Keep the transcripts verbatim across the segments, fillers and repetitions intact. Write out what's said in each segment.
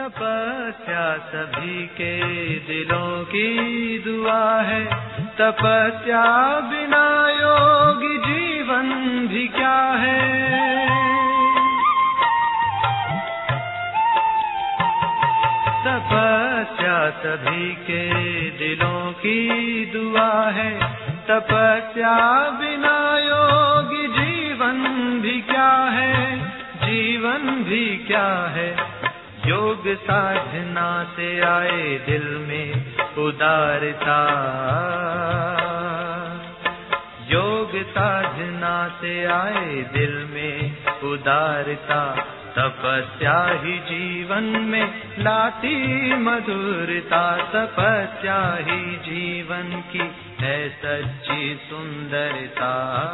तपस्या सभी के दिलों की दुआ है, तपस्या बिना योगी जीवन भी क्या है। तपस्या सभी के दिलों की दुआ है, तपस्या बिना योगी जीवन भी क्या है, जीवन भी क्या है। योग साधना से आए दिल में उदारता, योग साधना से आए दिल में उदारता, तपस्या ही जीवन में लाती मधुरता, तपस्या ही जीवन की है सच्ची सुंदरता।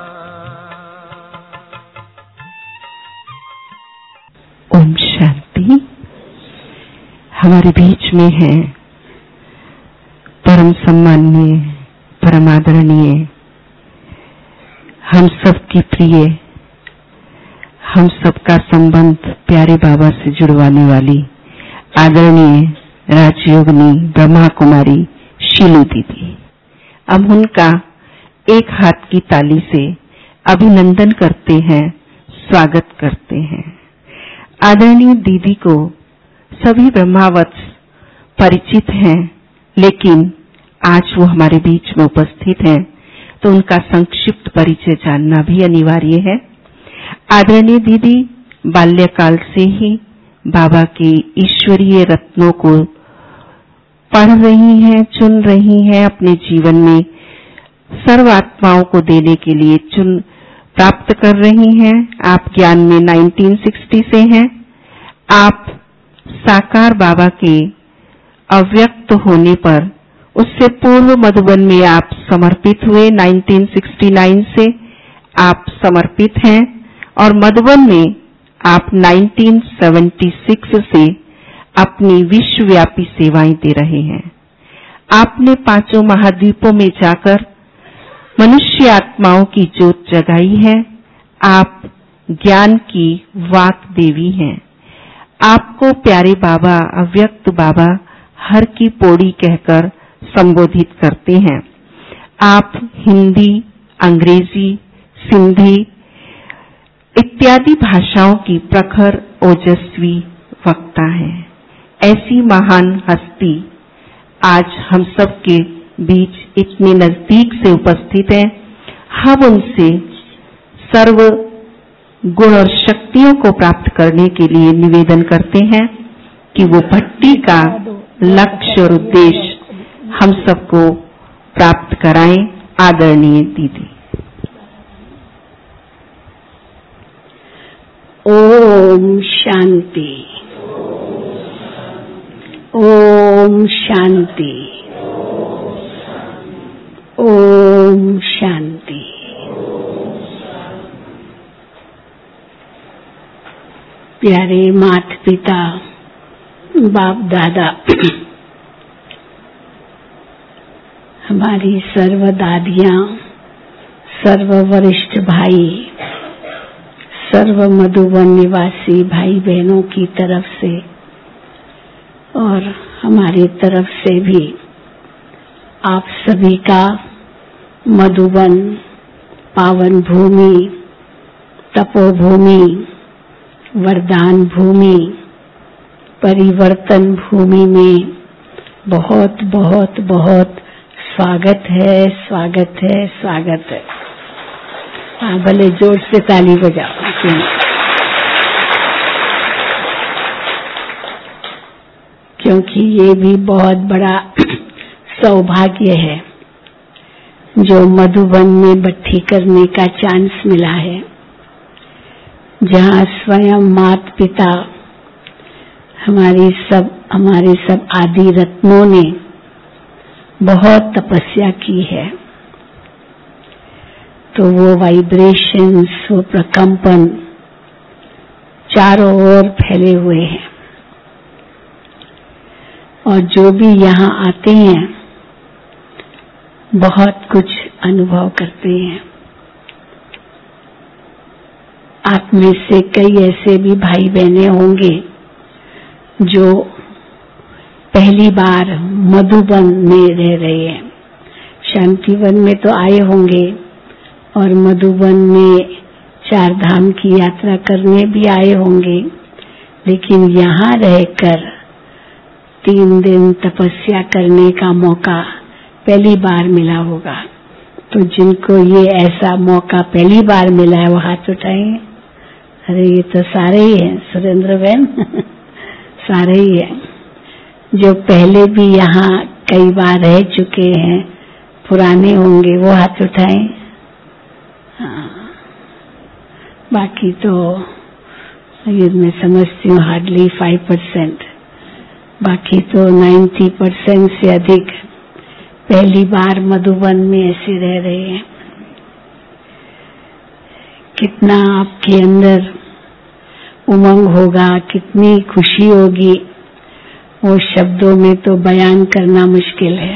ओम शांति। हमारे बीच में है परम सम्माननीय, परम आदरणीय, हम सबकी प्रिय, हम सबका संबंध प्यारे बाबा से जुड़वाने वाली आदरणीय राजयोगिनी ब्रह्मा कुमारी शीलू दीदी। अब उनका एक हाथ की ताली से अभिनंदन करते हैं, स्वागत करते हैं। आदरणीय दीदी को सभी ब्रह्मावत्स परिचित हैं, लेकिन आज वो हमारे बीच में उपस्थित हैं, तो उनका संक्षिप्त परिचय जानना भी अनिवार्य है। आदरणीय दीदी बाल्यकाल से ही बाबा के ईश्वरीय रत्नों को पढ़ रही हैं, चुन रही हैं, अपने जीवन में सर्व आत्माओं को देने के लिए चुन प्राप्त कर रही हैं। आप ज्ञान में उन्नीस सौ साठ से हैं। आप साकार बाबा के अव्यक्त होने पर, उससे पूर्व मधुबन में आप समर्पित हुए। उन्नीस सौ उनहत्तर से आप समर्पित हैं और मधुबन में आप उन्नीस सौ छिहत्तर से अपनी विश्वव्यापी सेवाएं दे रहे हैं। आपने पांचों महाद्वीपों में जाकर मनुष्य आत्माओं की ज्योत जगाई है। आप ज्ञान की वाक देवी हैं। आपको प्यारे बाबा, अव्यक्त बाबा हर की पौड़ी कहकर संबोधित करते हैं। आप हिंदी, अंग्रेजी, सिंधी इत्यादि भाषाओं की प्रखर ओजस्वी वक्ता हैं। ऐसी महान हस्ती आज हम सबके बीच इतने नजदीक से उपस्थित हैं। हम उनसे सर्व गुण और शक्तियों को प्राप्त करने के लिए निवेदन करते हैं कि वो भट्टी का लक्ष्य और उद्देश्य हम सबको प्राप्त कराएं। आदरणीय दीदी। ओम शांति, ओम शांति, ओम शांति। प्यारे माता पिता, बाप दादा, हमारी सर्व दादियां, सर्व वरिष्ठ भाई, सर्व मधुबन निवासी भाई बहनों की तरफ से और हमारी तरफ से भी आप सभी का मधुबन पावन भूमि, तपोभूमि, वरदान भूमि, परिवर्तन भूमि में बहुत बहुत बहुत स्वागत है, स्वागत है, स्वागत है। हाँ, भले जोर से ताली बजाओ। क्योंकि ये भी बहुत बड़ा सौभाग्य है जो मधुबन में भट्टी करने का चांस मिला है, जहाँ स्वयं माता पिता हमारी सब हमारे सब आदि रत्नों ने बहुत तपस्या की है। तो वो वाइब्रेशंस, वो प्रकंपन चारों ओर फैले हुए हैं और जो भी यहाँ आते हैं बहुत कुछ अनुभव करते हैं। आप में से कई ऐसे भी भाई बहने होंगे जो पहली बार मधुबन में रह रहे हैं। शांतिवन में तो आए होंगे और मधुबन में चार धाम की यात्रा करने भी आए होंगे, लेकिन यहाँ रहकर तीन दिन तपस्या करने का मौका पहली बार मिला होगा। तो जिनको ये ऐसा मौका पहली बार मिला है वो हाथ उठाएंगे। अरे ये तो सारे ही हैं सुरेंद्र बहन सारे ही हैं जो पहले भी यहाँ कई बार रह चुके हैं, पुराने होंगे, वो हाथ उठाएं। हाँ, बाकी तो ये मैं समझती हूँ हार्डली फाइव परसेंट, बाकी तो नाइन्टी परसेंट से अधिक पहली बार मधुबन में ऐसे रह रहे हैं। कितना आपके अंदर उमंग होगा, कितनी खुशी होगी, वो शब्दों में तो बयान करना मुश्किल है।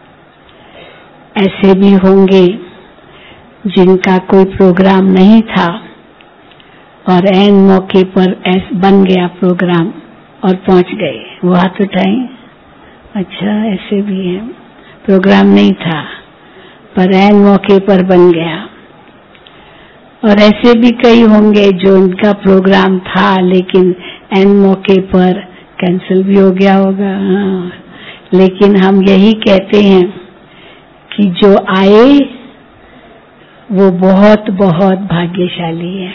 ऐसे भी होंगे जिनका कोई प्रोग्राम नहीं था और ऐन मौके पर ऐसा बन गया प्रोग्राम और पहुंच गए, वो हाथ उठाएं। अच्छा, ऐसे भी है, प्रोग्राम नहीं था पर ऐन मौके पर बन गया। और ऐसे भी कई होंगे जो उनका प्रोग्राम था लेकिन ऐन मौके पर कैंसिल भी हो गया होगा। हाँ, लेकिन हम यही कहते हैं कि जो आए वो बहुत बहुत भाग्यशाली है,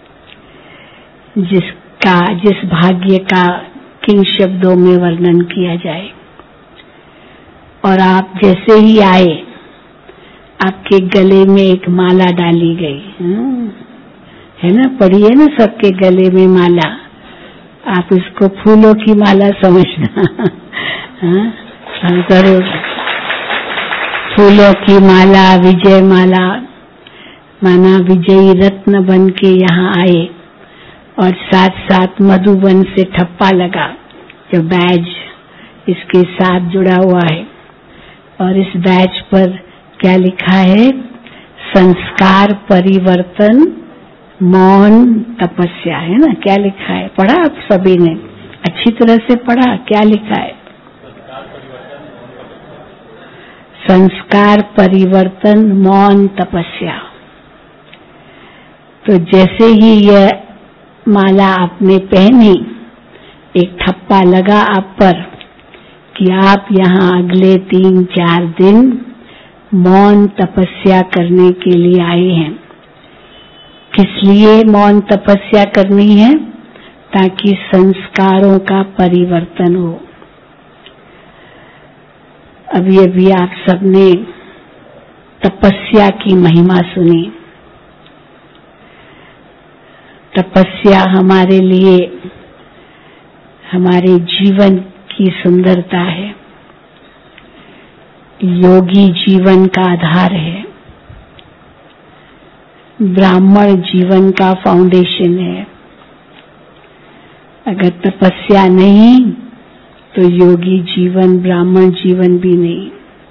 जिसका जिस भाग्य का किन शब्दों में वर्णन किया जाए। और आप जैसे ही आए आपके गले में एक माला डाली गई, है ना, पड़ी है ना सबके गले में माला। आप इसको फूलों की माला समझना। हाँ, जरूर फूलों की माला, विजय माला, माना विजयी रत्न बन के यहाँ आए और साथ साथ मधुबन से ठप्पा लगा जो बैज इसके साथ जुड़ा हुआ है। और इस बैज पर क्या लिखा है? संस्कार परिवर्तन मौन तपस्या, है ना। क्या लिखा है? पढ़ा आप सभी ने? अच्छी तरह से पढ़ा? क्या लिखा है? संस्कार परिवर्तन मौन तपस्या। तो जैसे ही यह माला आपने पहनी, एक ठप्पा लगा आप पर कि आप यहाँ अगले तीन चार दिन मौन तपस्या करने के लिए आए हैं। किस लिए मौन तपस्या करनी है? ताकि संस्कारों का परिवर्तन हो। अभी अभी आप सबने तपस्या की महिमा सुनी। तपस्या हमारे लिए हमारे जीवन की सुंदरता है, योगी जीवन का आधार है, ब्राह्मण जीवन का फाउंडेशन है। अगर तपस्या नहीं तो योगी जीवन, ब्राह्मण जीवन भी नहीं।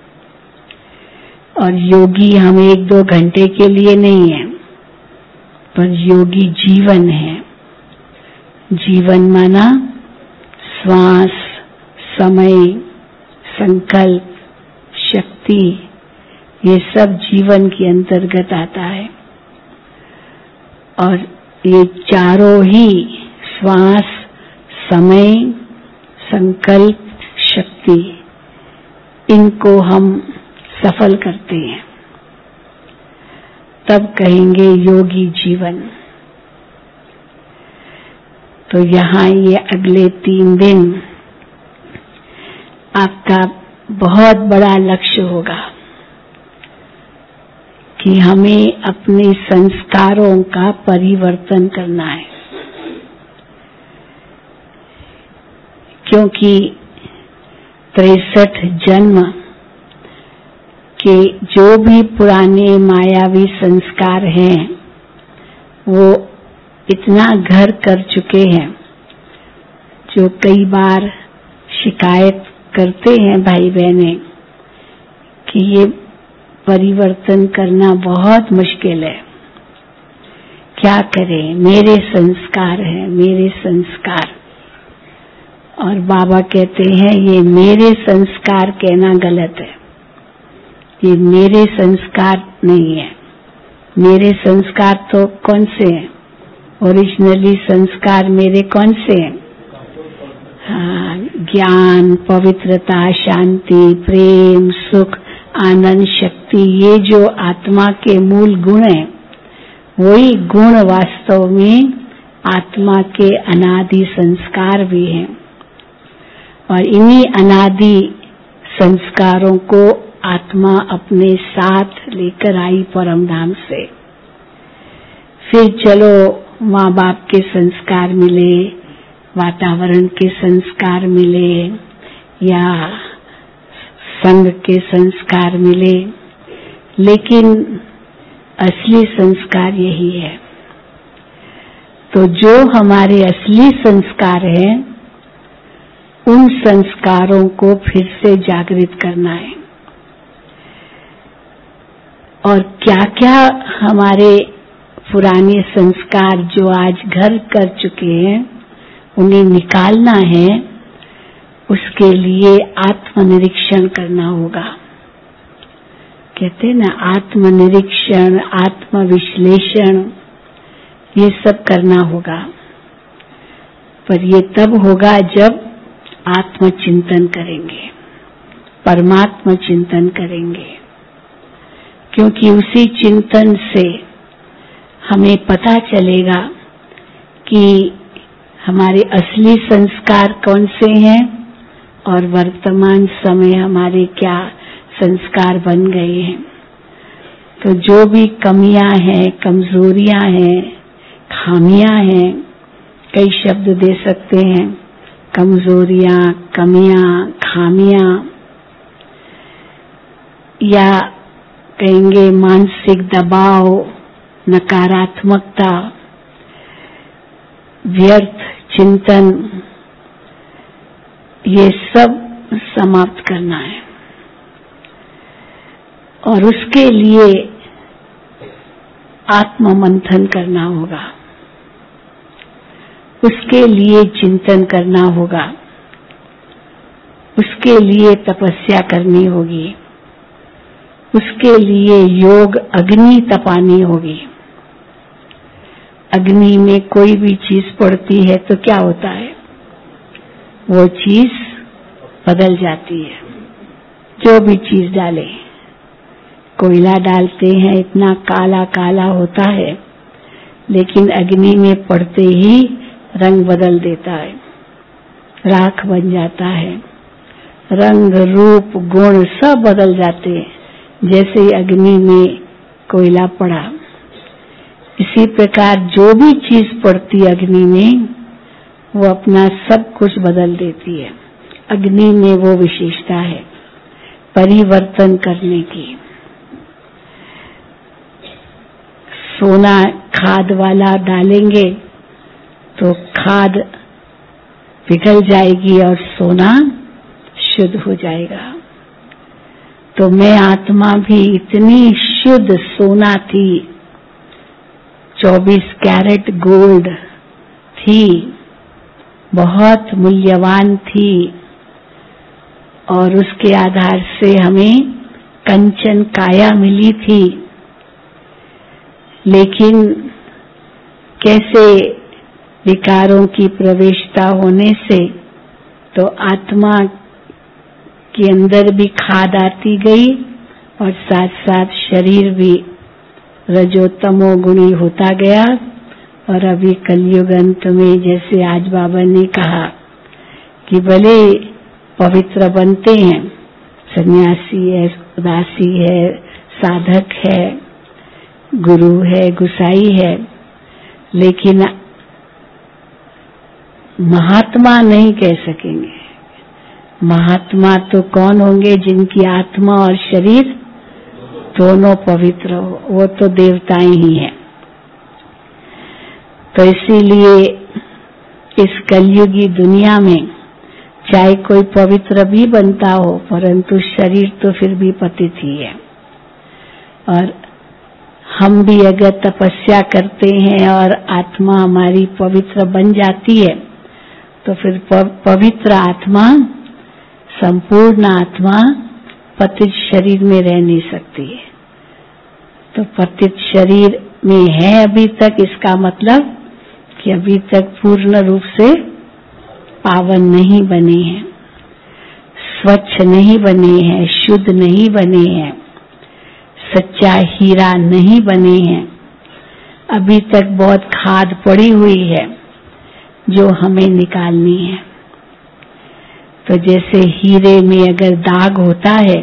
और योगी हम एक दो घंटे के लिए नहीं है, पर योगी जीवन है। जीवन माना श्वास, समय, संकल्प, शक्ति, ये सब जीवन के अंतर्गत आता है। और ये चारों ही श्वास, समय, संकल्प, शक्ति, इनको हम सफल करते हैं तब कहेंगे योगी जीवन। तो यहाँ ये अगले तीन दिन आपका बहुत बड़ा लक्ष्य होगा कि हमें अपने संस्कारों का परिवर्तन करना है। क्योंकि तिरसठ जन्म के जो भी पुराने मायावी संस्कार हैं वो इतना घर कर चुके हैं, जो कई बार शिकायत करते हैं भाई बहने कि ये परिवर्तन करना बहुत मुश्किल है, क्या करें, मेरे संस्कार हैं, मेरे संस्कार। और बाबा कहते हैं ये मेरे संस्कार कहना गलत है। ये मेरे संस्कार नहीं है। मेरे संस्कार तो कौन से हैं? ओरिजिनली संस्कार मेरे कौन से हैं? हाँ, ज्ञान, पवित्रता, शांति, प्रेम, सुख, आनंद, शक्ति, ये जो आत्मा के मूल गुण हैं, वही गुण वास्तव में आत्मा के अनादि संस्कार भी हैं। और इन्हीं अनादि संस्कारों को आत्मा अपने साथ लेकर आई परम धाम से। फिर चलो माँ बाप के संस्कार मिले, वातावरण के संस्कार मिले, या संघ के संस्कार मिले, लेकिन असली संस्कार यही है। तो जो हमारे असली संस्कार हैं, उन संस्कारों को फिर से जागृत करना है। और क्या क्या हमारे पुराने संस्कार जो आज घर कर चुके हैं, उन्हें निकालना है। उसके लिए आत्मनिरीक्षण करना होगा। कहते हैं ना, आत्मनिरीक्षण, आत्मविश्लेषण, ये सब करना होगा। पर ये तब होगा जब आत्मचिंतन करेंगे, परमात्मा चिंतन करेंगे। क्योंकि उसी चिंतन से हमें पता चलेगा कि हमारे असली संस्कार कौन से हैं और वर्तमान समय हमारे क्या संस्कार बन गए हैं। तो जो भी कमियां हैं, कमजोरियां हैं, खामियां हैं, कई शब्द दे सकते हैं, कमजोरियां, कमियां, खामियां, या कहेंगे मानसिक दबाव, नकारात्मकता, व्यर्थ चिंतन, ये सब समाप्त करना है। और उसके लिए आत्म मंथन करना होगा, उसके लिए चिंतन करना होगा, उसके लिए तपस्या करनी होगी, उसके लिए योग अग्नि तपानी होगी। अग्नि में कोई भी चीज पड़ती है तो क्या होता है? वो चीज बदल जाती है। जो भी चीज डाले, कोयला डालते हैं, इतना काला काला होता है, लेकिन अग्नि में पड़ते ही रंग बदल देता है, राख बन जाता है। रंग, रूप, गुण सब बदल जाते हैं जैसे ही अग्नि में कोयला पड़ा। इसी प्रकार जो भी चीज पड़ती अग्नि में, वो अपना सब कुछ बदल देती है। अग्नि में वो विशेषता है परिवर्तन करने की। सोना खाद वाला डालेंगे तो खाद पिघल जाएगी और सोना शुद्ध हो जाएगा। तो मैं आत्मा भी इतनी शुद्ध सोना थी, चौबीस कैरेट गोल्ड थी, बहुत मूल्यवान थी, और उसके आधार से हमें कंचन काया मिली थी। लेकिन कैसे विकारों की प्रवेशता होने से तो आत्मा के अंदर भी खाद आती गई और साथ साथ शरीर भी रजोतमो गुणी होता गया। और अभी कलयुग अंत में जैसे आज बाबा ने कहा कि भले पवित्र बनते हैं, सन्यासी है, उदासी है, साधक है, गुरु है, गुसाई है, लेकिन महात्मा नहीं कह सकेंगे। महात्मा तो कौन होंगे? जिनकी आत्मा और शरीर दोनों पवित्र हो, वो तो देवताएं ही हैं। तो इसीलिए इस कलयुगी दुनिया में चाहे कोई पवित्र भी बनता हो, परंतु शरीर तो फिर भी पतित ही है। और हम भी अगर तपस्या करते हैं और आत्मा हमारी पवित्र बन जाती है, तो फिर पवित्र आत्मा, संपूर्ण आत्मा पतित शरीर में रह नहीं सकती है। तो पतित शरीर में है अभी तक, इसका मतलब कि अभी तक पूर्ण रूप से पावन नहीं बने हैं, स्वच्छ नहीं बने हैं, शुद्ध नहीं बने हैं, सच्चा हीरा नहीं बने हैं। अभी तक बहुत खाद पड़ी हुई है जो हमें निकालनी है। तो जैसे हीरे में अगर दाग होता है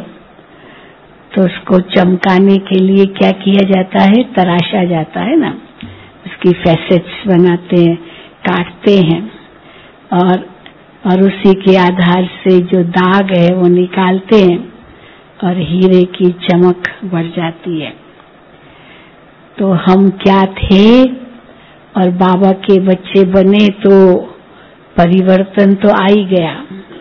तो उसको चमकाने के लिए क्या किया जाता है, तराशा जाता है ना, उसकी फैसेट्स बनाते हैं, काटते हैं, और और उसी के आधार से जो दाग है वो निकालते हैं और हीरे की चमक बढ़ जाती है। तो हम क्या थे और बाबा के बच्चे बने तो परिवर्तन तो आ ही गया,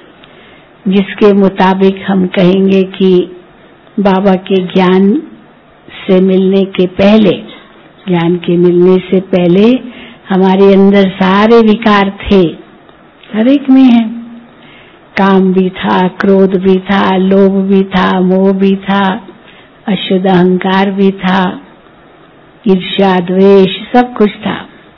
जिसके मुताबिक हम कहेंगे कि बाबा के ज्ञान से मिलने के पहले, ज्ञान के मिलने से पहले हमारे अंदर सारे विकार थे, हर एक में है। काम भी था, क्रोध भी था, लोभ भी था, मोह भी था, अशुद्ध अहंकार भी था, ईर्ष्या, द्वेष, सब कुछ था।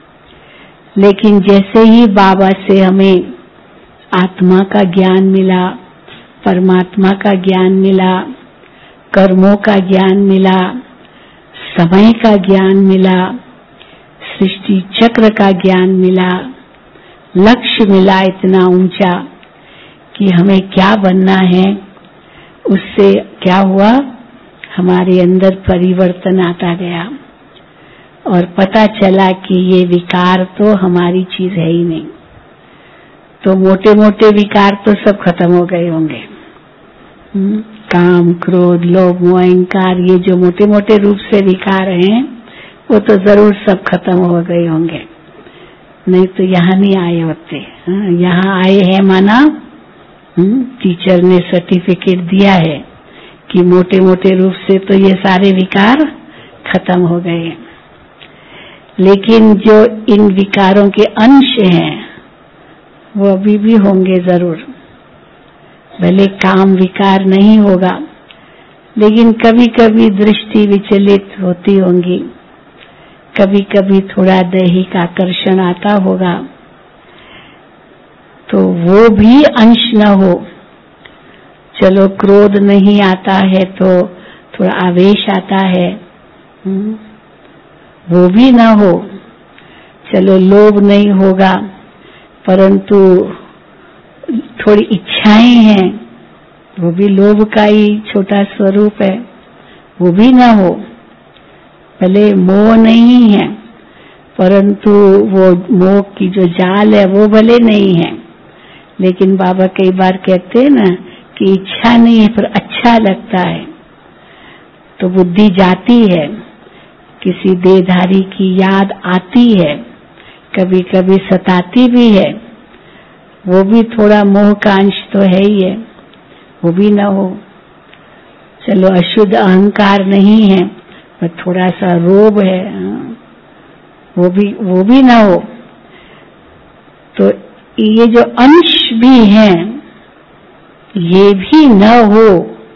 लेकिन जैसे ही बाबा से हमें आत्मा का ज्ञान मिला, परमात्मा का ज्ञान मिला, कर्मों का ज्ञान मिला, समय का ज्ञान मिला, सृष्टि चक्र का ज्ञान मिला, लक्ष्य मिला इतना ऊंचा कि हमें क्या बनना है, उससे क्या हुआ, हमारे अंदर परिवर्तन आता गया और पता चला कि ये विकार तो हमारी चीज है ही नहीं। तो मोटे मोटे विकार तो सब खत्म हो गए होंगे, काम, क्रोध, लोभ, मोह, अहंकार, ये जो मोटे मोटे रूप से विकार हैं वो तो जरूर सब खत्म हो गए होंगे, नहीं तो यहाँ नहीं आए होते। यहाँ आए हैं माना टीचर ने सर्टिफिकेट दिया है कि मोटे मोटे रूप से तो ये सारे विकार खत्म हो गए, लेकिन जो इन विकारों के अंश हैं वो अभी भी होंगे जरूर। भले काम विकार नहीं होगा, लेकिन कभी कभी दृष्टि विचलित होती होंगी, कभी कभी थोड़ा दैहिक आकर्षण आता होगा, तो वो भी अंश न हो। चलो क्रोध नहीं आता है तो थोड़ा आवेश आता है, वो भी न हो। चलो लोभ नहीं होगा, परंतु थोड़ी इच्छाएं हैं, वो भी लोभ का ही छोटा स्वरूप है, वो भी ना हो। भले मोह नहीं है, परंतु वो मोह की जो जाल है वो भले नहीं है, लेकिन बाबा कई बार कहते हैं ना कि इच्छा नहीं है पर अच्छा लगता है, तो बुद्धि जाती है, किसी देहधारी की याद आती है, कभी कभी सताती भी है, वो भी थोड़ा मोह का अंश तो है ही है, वो भी ना हो। चलो अशुद्ध अहंकार नहीं है पर थोड़ा सा रोब है, वो भी वो भी ना हो। तो ये जो अंश भी हैं ये भी न हो,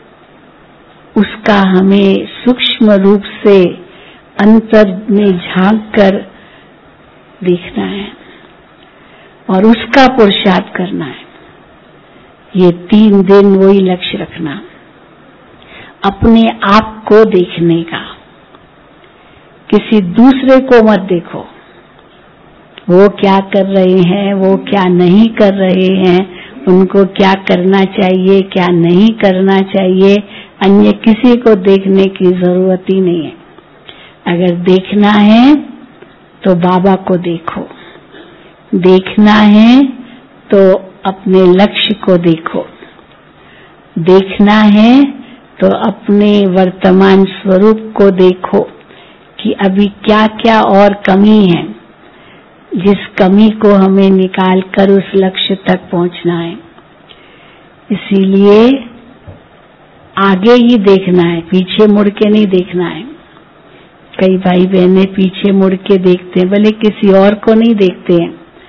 उसका हमें सूक्ष्म रूप से अंतर में झांक कर देखना है और उसका पुरुषार्थ करना है। ये तीन दिन वही लक्ष्य रखना, अपने आप को देखने का, किसी दूसरे को मत देखो, वो क्या कर रहे हैं, वो क्या नहीं कर रहे हैं, उनको क्या करना चाहिए, क्या नहीं करना चाहिए, अन्य किसी को देखने की जरूरत ही नहीं है। अगर देखना है तो बाबा को देखो, देखना है तो अपने लक्ष्य को देखो, देखना है तो अपने वर्तमान स्वरूप को देखो कि अभी क्या क्या और कमी है, जिस कमी को हमें निकाल कर उस लक्ष्य तक पहुंचना है। इसीलिए आगे ही देखना है, पीछे मुड़ के नहीं देखना है। कई भाई बहनें पीछे मुड़ के देखते हैं, भले किसी और को नहीं देखते हैं,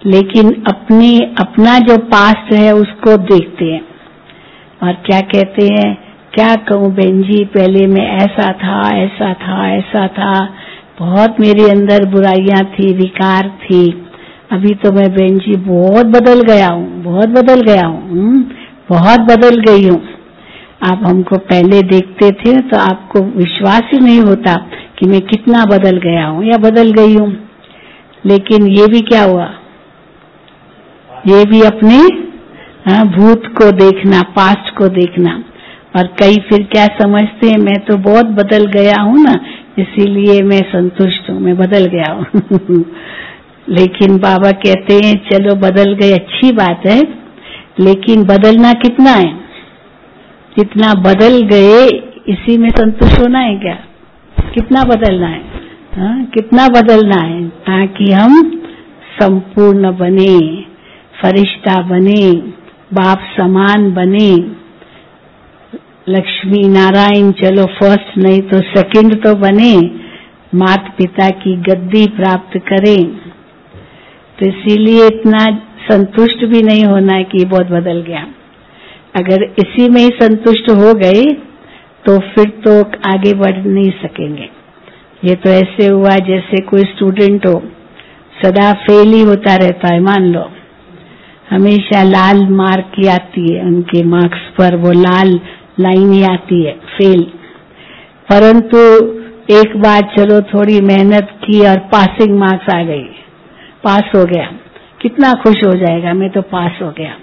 लेकिन अपने अपना जो पास्ट है उसको देखते हैं और क्या कहते हैं, क्या कहूँ बहन जी, पहले मैं ऐसा था ऐसा था ऐसा था, बहुत मेरे अंदर बुराइयां थी, विकार थी, अभी तो मैं बहन जी बहुत बदल गया हूँ, बहुत बदल गया हूँ, बहुत बदल गई हूँ। आप हमको पहले देखते थे तो आपको विश्वास ही नहीं होता कि मैं कितना बदल गया हूँ या बदल गई हूँ। लेकिन ये भी क्या हुआ, ये भी अपने हाँ, भूत को देखना, पास्ट को देखना। और कई फिर क्या समझते हैं, मैं तो बहुत बदल गया हूँ ना, इसीलिए मैं संतुष्ट हूँ, मैं बदल गया हूँ। लेकिन बाबा कहते हैं चलो बदल गए, अच्छी बात है, लेकिन बदलना कितना है, जितना बदल गए इसी में संतुष्ट होना है क्या, कितना बदलना है, हाँ, कितना बदलना है, ताकि हम संपूर्ण बने, फरिश्ता बने, बाप समान बने, लक्ष्मी नारायण चलो फर्स्ट नहीं तो सेकंड तो बने, माता पिता की गद्दी प्राप्त करें। तो इसीलिए इतना संतुष्ट भी नहीं होना है कि बहुत बदल गया। अगर इसी में ही संतुष्ट हो गए तो फिर तो आगे बढ़ नहीं सकेंगे। ये तो ऐसे हुआ जैसे कोई स्टूडेंट हो, सदा फेल ही होता रहता है, मान लो हमेशा लाल मार्क की आती है, उनके मार्क्स पर वो लाल लाइन ही आती है, फेल। परंतु एक बार चलो थोड़ी मेहनत की और पासिंग मार्क्स आ गई, पास हो गया, कितना खुश हो जाएगा, मैं तो पास हो गया।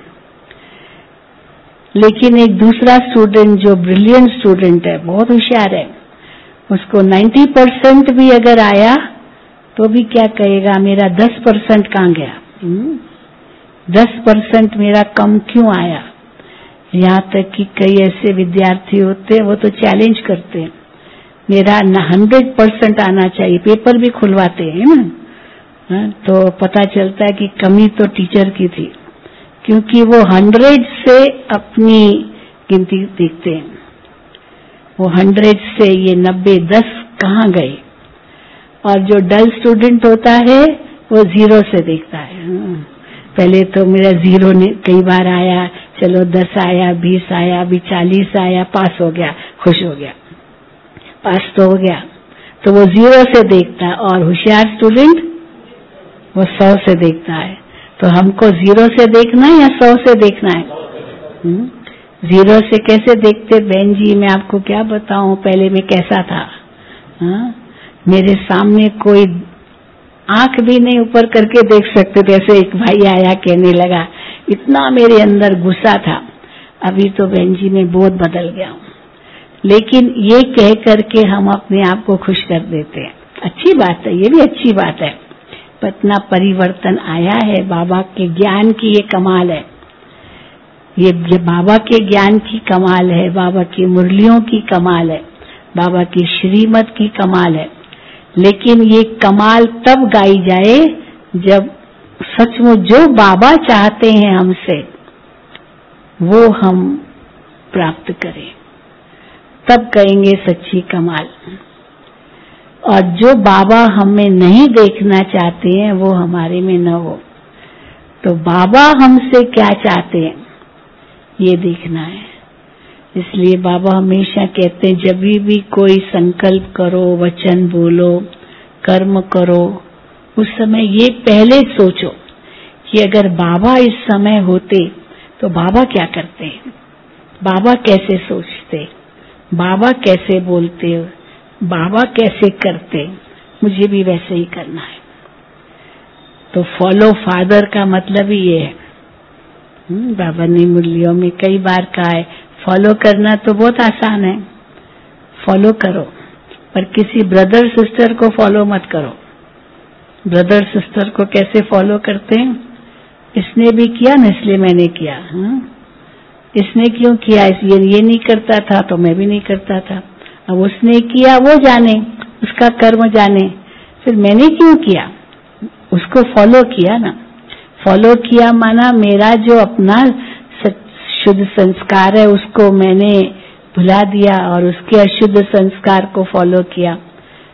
लेकिन एक दूसरा स्टूडेंट जो ब्रिलियंट स्टूडेंट है, बहुत होशियार है, उसको नब्बे परसेंट भी अगर आया तो भी क्या कहेगा, मेरा दस परसेंट कहाँ गया, दस परसेंट मेरा कम क्यों आया। यहाँ तक कि कई ऐसे विद्यार्थी होते हैं वो तो चैलेंज करते हैं, मेरा हंड्रेड परसेंट आना चाहिए, पेपर भी खुलवाते हैं ना। तो पता चलता है कि कमी तो टीचर की थी, क्योंकि वो हंड्रेड से अपनी गिनती देखते हैं, वो हंड्रेड से ये नब्बे दस कहाँ गए। और जो डल स्टूडेंट होता है वो जीरो से देखता है, पहले तो मेरा जीरो कई बार आया, चलो दस आया, बीस आया, अभी चालीस आया, पास हो गया, खुश हो गया, पास तो हो गया। तो वो जीरो से देखता है और होशियार स्टूडेंट वो सौ से देखता है। तो हमको जीरो से देखना है या सौ से देखना है? हुँ? जीरो से कैसे देखते बहन जी, मैं आपको क्या बताऊं, पहले मैं कैसा था, हा? मेरे सामने कोई आंख भी नहीं ऊपर करके देख सकते थे, ऐसे एक भाई आया कहने लगा, इतना मेरे अंदर गुस्सा था, अभी तो बहन जी मैं बहुत बदल गया हूँ। लेकिन ये कह करके हम अपने आप को खुश कर देते हैं, अच्छी बात है, ये भी अच्छी बात है, पर इतना परिवर्तन आया है, बाबा के ज्ञान की ये कमाल है, ये, ये बाबा के ज्ञान की कमाल है, बाबा की मुरलियों की कमाल है, बाबा की श्रीमत की कमाल है। लेकिन ये कमाल तब गाई जाए जब सचमुच जो बाबा चाहते हैं हमसे वो हम प्राप्त करें, तब कहेंगे सच्ची कमाल। और जो बाबा हमें नहीं देखना चाहते हैं वो हमारे में न हो। तो बाबा हमसे क्या चाहते हैं ये देखना है। इसलिए बाबा हमेशा कहते हैं जब भी कोई संकल्प करो, वचन बोलो, कर्म करो, उस समय ये पहले सोचो कि अगर बाबा इस समय होते तो बाबा क्या करते, बाबा कैसे सोचते, बाबा कैसे बोलते, बाबा कैसे करते, मुझे भी वैसे ही करना है। तो फॉलो फादर का मतलब ही ये है। बाबा ने मुरलियों में कई बार कहा है, फॉलो करना तो बहुत आसान है, फॉलो करो, पर किसी ब्रदर सिस्टर को फॉलो मत करो। ब्रदर सिस्टर को कैसे फॉलो करते हैं, इसने भी किया ना इसलिए मैंने किया, हा? इसने क्यों किया, ये ये नहीं करता था तो मैं भी नहीं करता था, अब उसने किया वो जाने, उसका कर्म जाने, फिर मैंने क्यों किया, उसको फॉलो किया ना। फॉलो किया माना मेरा जो अपना शुद्ध संस्कार है उसको मैंने भुला दिया और उसके अशुद्ध संस्कार को फॉलो किया।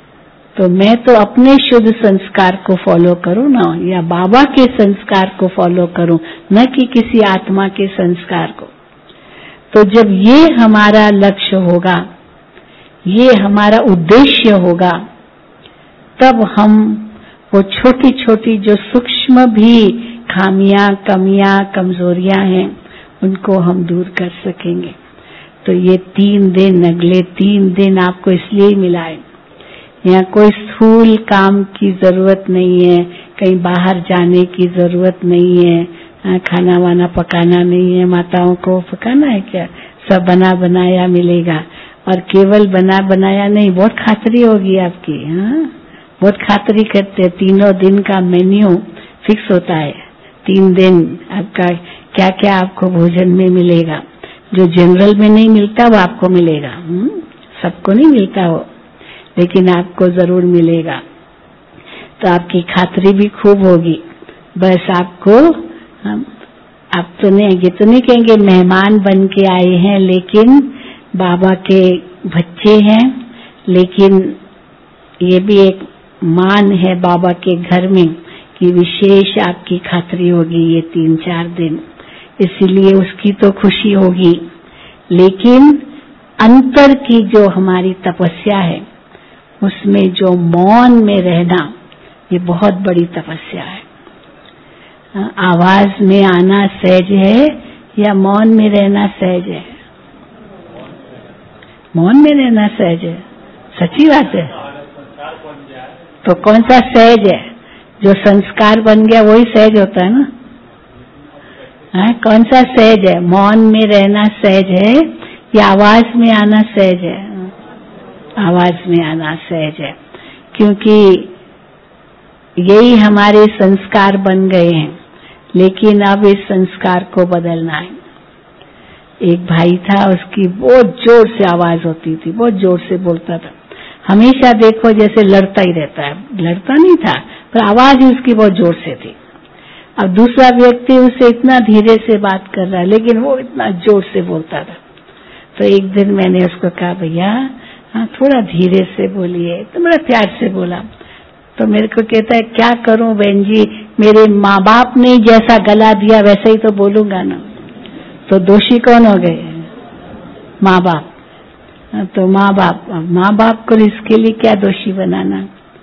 तो मैं तो अपने शुद्ध संस्कार को फॉलो करूं ना, या बाबा के संस्कार को फॉलो करूं, न कि किसी आत्मा के संस्कार को। तो जब ये हमारा लक्ष्य होगा, ये हमारा उद्देश्य होगा, तब हम वो छोटी छोटी जो सूक्ष्म भी खामियां, कमियां, कमजोरियां हैं, उनको हम दूर कर सकेंगे। तो ये तीन दिन, अगले तीन दिन आपको इसलिए मिला है। यहाँ कोई स्थूल काम की जरूरत नहीं है, कहीं बाहर जाने की जरूरत नहीं है, खाना वाना पकाना नहीं है, माताओं को पकाना है क्या, सब बना बनाया मिलेगा। और केवल बना बनाया नहीं, बहुत खातरी होगी आपकी। हाँ, बहुत खातरी करते हैं। तीनों दिन का मेन्यू फिक्स होता है, तीन दिन आपका क्या क्या आपको भोजन में मिलेगा। जो जनरल में नहीं मिलता वो आपको मिलेगा। सबको नहीं मिलता वो, लेकिन आपको जरूर मिलेगा। तो आपकी खातरी भी खूब होगी। बस आपको, हम आप तो नहीं, तो नहीं कहेंगे मेहमान बन के आए हैं, लेकिन बाबा के बच्चे हैं। लेकिन ये भी एक मान है बाबा के घर में कि विशेष आपकी खातरी होगी ये तीन चार दिन, इसीलिए उसकी तो खुशी होगी। लेकिन अंतर की जो हमारी तपस्या है, उसमें जो मौन में रहना, ये बहुत बड़ी तपस्या है। आवाज में आना सहज है या मौन में रहना सहज है? मौन में रहना सहज है, सच्ची बात है। तो कौन सा सहज है? जो संस्कार बन गया वही सहज होता है ना। है? कौन सा सहज है? मौन में रहना सहज है या आवाज में आना सहज है? आवाज में आना सहज है, क्योंकि यही हमारे संस्कार बन गए हैं। लेकिन अब इस संस्कार को बदलना है। एक भाई था, उसकी बहुत जोर से आवाज होती थी, बहुत जोर से बोलता था। हमेशा देखो जैसे लड़ता ही रहता है, लड़ता नहीं था पर आवाज ही उसकी बहुत जोर से थी। अब दूसरा व्यक्ति उससे इतना धीरे से बात कर रहा है, लेकिन वो इतना जोर से बोलता था। तो एक दिन मैंने उसको कहा, भैया हाँ थोड़ा धीरे से बोलिए। तो बड़ा प्यार से बोला। तो मेरे को कहता है, क्या करूं बहन जी, मेरे माँ बाप ने जैसा गला दिया वैसा ही तो बोलूंगा ना। तो दोषी कौन हो गए? माँ बाप। तो माँ बाप, माँ बाप को इसके लिए क्या दोषी बनाना?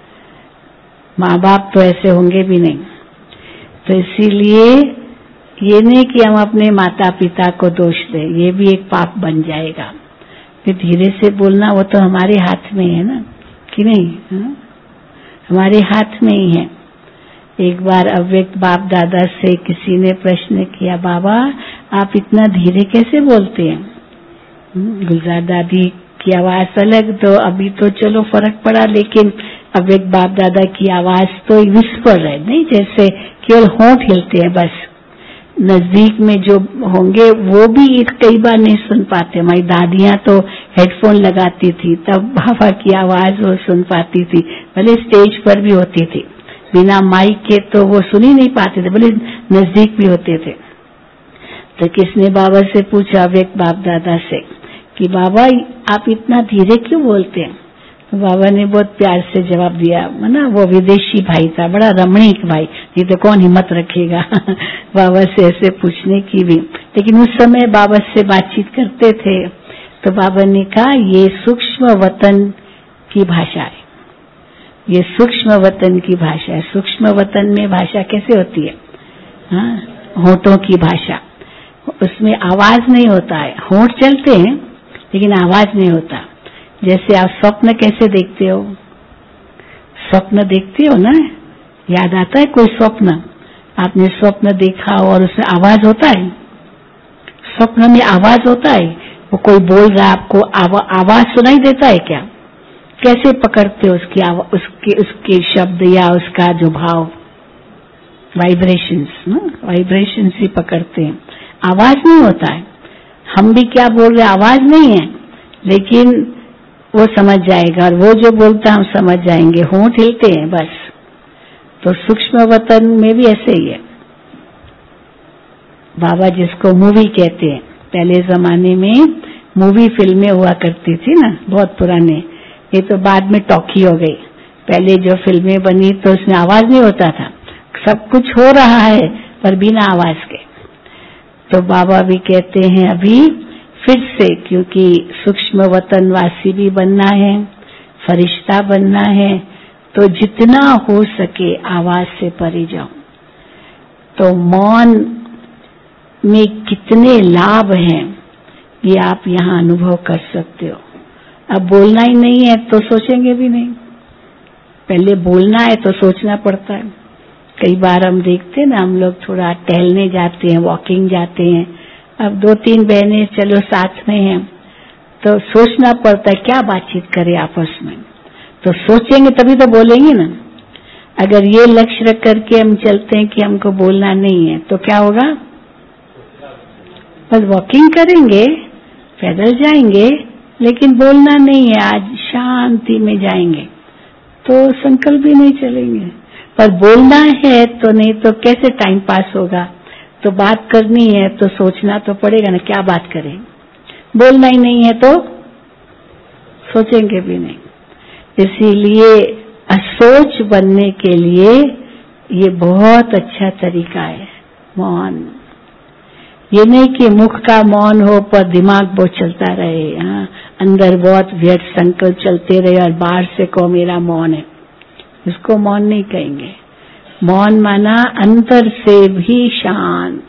माँ बाप तो ऐसे होंगे भी नहीं। तो इसीलिए ये नहीं कि हम अपने माता पिता को दोष दें, ये भी एक पाप बन जाएगा। फिर धीरे से बोलना वो तो हमारे हाथ में है ना, कि नहीं? हा? हमारे हाथ में ही है। एक बार अव्यक्त बाप दादा से किसी ने प्रश्न किया, बाबा आप इतना धीरे कैसे बोलते हैं? गुलजार दादी की आवाज अलग, तो अभी तो चलो फर्क पड़ा, लेकिन अव्यक्त बाप दादा की आवाज तो विस्पर है, नहीं जैसे केवल होंठ हिलते हैं बस। नजदीक में जो होंगे वो भी कई बार नहीं सुन पाते। हमारी दादियां तो हेडफोन लगाती थी, तब बाबा की आवाज वो सुन पाती थी, भले स्टेज पर भी होती थी। बिना माइक के तो वो सुन ही नहीं पाते थे, भले नजदीक भी होते थे। तो किसने बाबा से पूछा, अव्यक्त बाप दादा से, कि बाबा आप इतना धीरे क्यों बोलते हैं? तो बाबा ने बहुत प्यार से जवाब दिया। ना वो विदेशी भाई था, बड़ा रमणीक भाई, ये तो कौन हिम्मत रखेगा बाबा से ऐसे पूछने की भी। लेकिन उस समय बाबा से बातचीत करते थे, तो बाबा ने कहा ये सूक्ष्म वतन की भाषा है, ये सूक्ष्म वतन की भाषा है। सूक्ष्म वतन में भाषा कैसे होती है? हाँ, होठों की भाषा, उसमें आवाज नहीं होता है। होंठ चलते हैं लेकिन आवाज नहीं होता। जैसे आप स्वप्न कैसे देखते हो? स्वप्न देखते हो ना, याद आता है कोई स्वप्न? आपने स्वप्न देखा और उसमें आवाज होता है? स्वप्न में आवाज होता है? वो कोई बोल रहा है, आपको आवा, आवाज सुनाई देता है क्या? कैसे पकड़ते हो उसकी आवाज, उसके उसके शब्द या उसका जो भाव? वाइब्रेशंस, वाइब्रेशंस ही पकड़ते हैं, आवाज नहीं होता है। हम भी क्या बोल रहे हैं, आवाज नहीं है, लेकिन वो समझ जाएगा, और वो जो बोलता है हम समझ जाएंगे। होंठ हिलते हैं बस। तो सूक्ष्म वतन में भी ऐसे ही है। बाबा जिसको मूवी कहते हैं, पहले जमाने में मूवी फिल्में हुआ करती थी ना, बहुत पुराने, ये तो बाद में टॉकी हो गई। पहले जो फिल्में बनी तो उसमें आवाज नहीं होता था, सब कुछ हो रहा है पर बिना आवाज के। तो बाबा भी कहते हैं अभी फिर से, क्योंकि सूक्ष्म वतनवासी भी बनना है, फरिश्ता बनना है, तो जितना हो सके आवाज से परे जाओ। तो मौन में कितने लाभ हैं ये आप यहाँ अनुभव कर सकते हो। अब बोलना ही नहीं है तो सोचेंगे भी नहीं, पहले बोलना है तो सोचना पड़ता है। कई बार हम देखते हैं ना, हम लोग थोड़ा टहलने जाते हैं, वॉकिंग जाते हैं, अब दो तीन बहनें चलो साथ में हैं तो सोचना पड़ता है क्या बातचीत करें आपस में, तो सोचेंगे तभी तो बोलेंगे ना। अगर ये लक्ष्य रख करके हम चलते हैं कि हमको बोलना नहीं है तो क्या होगा, बस वॉकिंग करेंगे, पैदल जाएंगे, लेकिन बोलना नहीं है, आज शांति में जाएंगे, तो संकल्प भी नहीं चलेंगे। पर बोलना है तो नहीं तो कैसे टाइम पास होगा, तो बात करनी है तो सोचना तो पड़ेगा ना, क्या बात करें। बोलना ही नहीं है तो सोचेंगे भी नहीं। इसीलिए असोच बनने के लिए ये बहुत अच्छा तरीका है मौन। ये नहीं कि मुख का मौन हो पर दिमाग बहुत चलता रहे, हाँ, अंदर बहुत व्यर्थ संकल्प चलते रहे और बाहर से को मेरा मौन है, इसको मौन नहीं कहेंगे। मौन माना अंतर से भी शांत।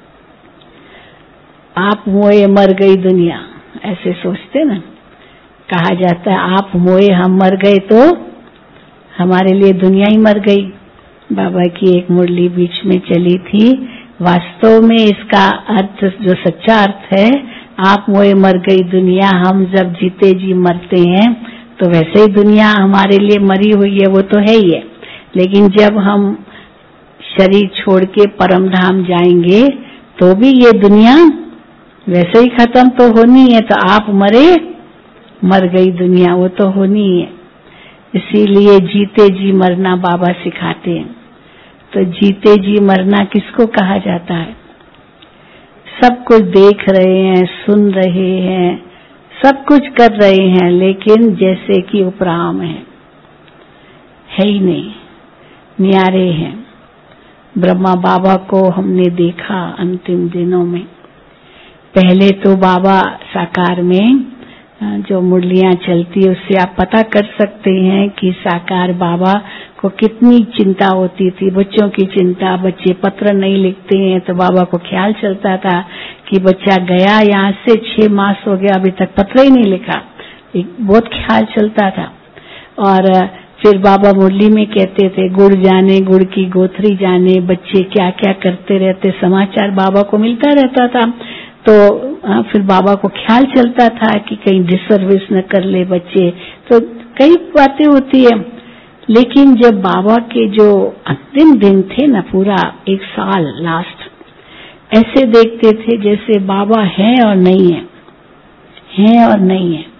आप मोए मर गई दुनिया, ऐसे सोचते ना, कहा जाता है आप मोए हम मर गए तो हमारे लिए दुनिया ही मर गई। बाबा की एक मुरली बीच में चली थी, वास्तव में इसका अर्थ जो सच्चा अर्थ है, आप मोए मर गई दुनिया, हम जब जीते जी मरते हैं तो वैसे ही दुनिया हमारे लिए मरी हुई है, वो तो है ही है। लेकिन जब हम शरीर छोड़ के परम धाम जाएंगे तो भी ये दुनिया वैसे ही खत्म तो होनी है, तो आप मरे मर गई दुनिया, वो तो होनी है। इसीलिए जीते जी मरना बाबा सिखाते हैं। तो जीते जी मरना किसको कहा जाता है, सब कुछ देख रहे हैं, सुन रहे हैं, सब कुछ कर रहे हैं, लेकिन जैसे कि उपराम है, है ही नहीं, न्यारे हैं। ब्रह्मा बाबा को हमने देखा अंतिम दिनों में। पहले तो बाबा साकार में जो मुरलियां चलती है उससे आप पता कर सकते हैं कि साकार बाबा को कितनी चिंता होती थी, बच्चों की चिंता। बच्चे पत्र नहीं लिखते हैं तो बाबा को ख्याल चलता था कि बच्चा गया यहाँ से छह मास हो गया अभी तक पत्र ही नहीं लिखा, एक बहुत ख्याल चलता था। और फिर बाबा मुरली में कहते थे गुड़ जाने गुड़ की गोथरी जाने, बच्चे क्या क्या करते रहते, समाचार बाबा को मिलता रहता था। तो आ, फिर बाबा को ख्याल चलता था कि कहीं डिसर्विस न कर ले बच्चे, तो कई बातें होती है। लेकिन जब बाबा के जो अंतिम दिन थे ना, पूरा एक साल लास्ट, ऐसे देखते थे जैसे बाबा है और नहीं है, है और नहीं है।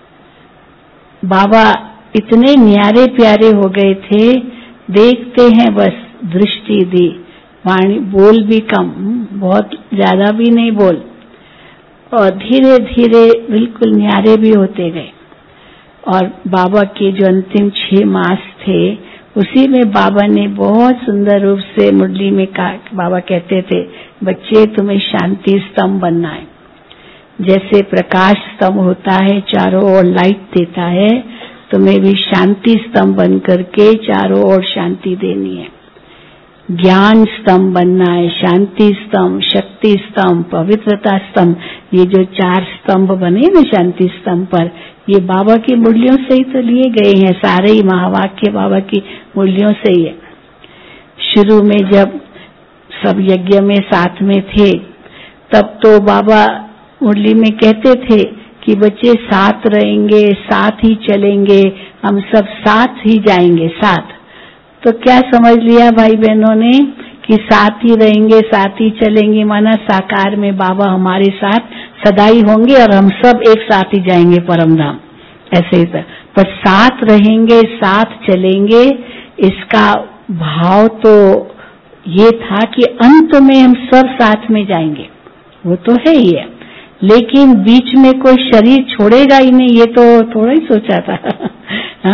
बाबा इतने न्यारे प्यारे हो गए थे, देखते हैं बस, दृष्टि दी, वाणी बोल भी कम, बहुत ज्यादा भी नहीं बोल, और धीरे धीरे बिल्कुल न्यारे भी होते गए। और बाबा के जो अंतिम छह मास थे उसी में बाबा ने बहुत सुंदर रूप से मुरली में कहा, बाबा कहते थे बच्चे तुम्हें शांति स्तंभ बनना है। जैसे प्रकाश स्तंभ होता है, चारों ओर लाइट देता है, तुम्हें भी शांति स्तंभ बन करके चारों ओर शांति देनी है। ज्ञान स्तंभ बनना है, शांति स्तंभ, शक्ति स्तंभ, पवित्रता स्तंभ। ये जो चार स्तंभ बने ना शांति स्तंभ पर, ये बाबा की मुरलियों से ही तो लिए गए हैं, सारे ही महावाक्य बाबा की मुरलियों से ही है। शुरू में जब सब यज्ञ में साथ में थे तब तो बाबा मुरली में कहते थे कि बच्चे साथ रहेंगे, साथ ही चलेंगे, हम सब साथ ही जाएंगे, साथ। तो क्या समझ लिया भाई बहनों ने कि साथ ही रहेंगे, साथ ही चलेंगे, माना साकार में बाबा हमारे साथ सदा ही होंगे और हम सब एक साथ ही जाएंगे परम धाम, ऐसे ही था। पर साथ रहेंगे, साथ चलेंगे, इसका भाव तो ये था कि अंत में हम सब साथ में जाएंगे, वो तो है ही है, लेकिन बीच में कोई शरीर छोड़ेगा ही नहीं, ये तो थोड़ा ही सोचा था। हाँ,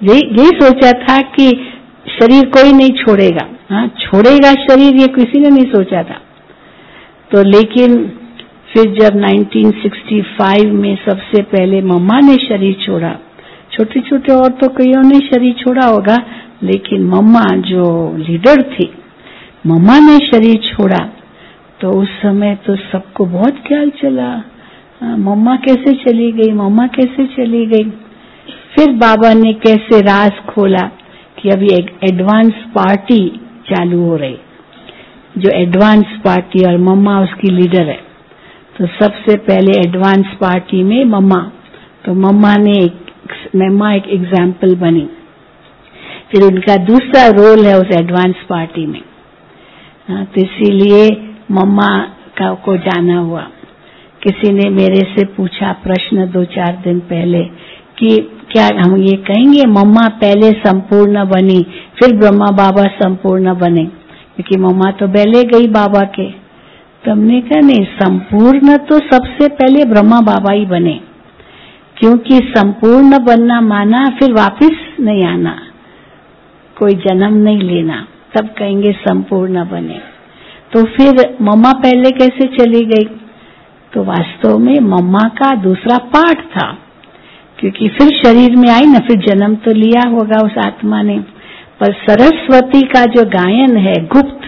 यही सोचा था कि शरीर कोई नहीं छोड़ेगा, हाँ छोड़ेगा शरीर, ये किसी ने नहीं सोचा था। तो लेकिन फिर जब नाइनटीन सिक्सटी फाइव में सबसे पहले मम्मा ने शरीर छोड़ा, छोटे छोटे और तो कईयों ने शरीर छोड़ा होगा, लेकिन मम्मा जो लीडर थी, मम्मा ने शरीर छोड़ा, तो उस समय तो सबको बहुत ख्याल चला, मम्मा कैसे चली गई, मम्मा कैसे चली गई। फिर बाबा ने कैसे राज खोला कि अभी एक एडवांस पार्टी चालू हो रही, जो एडवांस पार्टी, और मम्मा उसकी लीडर है। तो सबसे पहले एडवांस पार्टी में मम्मा, तो मम्मा ने एक मम्मा एक एग्जाम्पल बनी। फिर उनका दूसरा रोल है उस एडवांस पार्टी में, हाँ, तो इसीलिए मम्मा का को जाना हुआ। किसी ने मेरे से पूछा प्रश्न दो चार दिन पहले कि क्या हम ये कहेंगे मम्मा पहले संपूर्ण बनी फिर ब्रह्मा बाबा संपूर्ण बने, क्योंकि मम्मा तो पहले गई बाबा के। तो हमने कहा नहीं, संपूर्ण तो सबसे पहले ब्रह्मा बाबा ही बने, क्योंकि संपूर्ण बनना माना फिर वापस नहीं आना, कोई जन्म नहीं लेना, तब कहेंगे संपूर्ण बने। तो फिर मम्मा पहले कैसे चली गई? तो वास्तव में मम्मा का दूसरा पार्ट था, क्योंकि फिर शरीर में आई ना, फिर जन्म तो लिया होगा उस आत्मा ने। पर सरस्वती का जो गायन है गुप्त,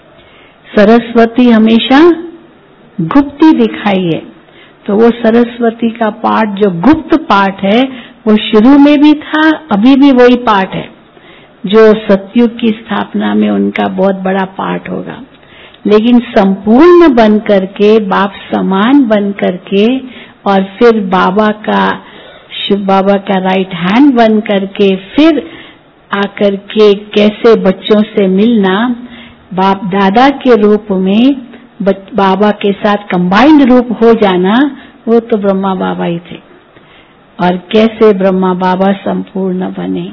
सरस्वती हमेशा गुप्ती दिखाई है, तो वो सरस्वती का पार्ट जो गुप्त पार्ट है वो शुरू में भी था, अभी भी वही पार्ट है जो सतयुग की स्थापना में उनका बहुत बड़ा पार्ट होगा। लेकिन संपूर्ण बन करके, बाप समान बन करके, और फिर बाबा का, शिव बाबा का राइट हैंड बन करके फिर आकर के कैसे बच्चों से मिलना, बाप दादा के रूप में बाबा के साथ कंबाइंड रूप हो जाना, वो तो ब्रह्मा बाबा ही थे। और कैसे ब्रह्मा बाबा संपूर्ण बने।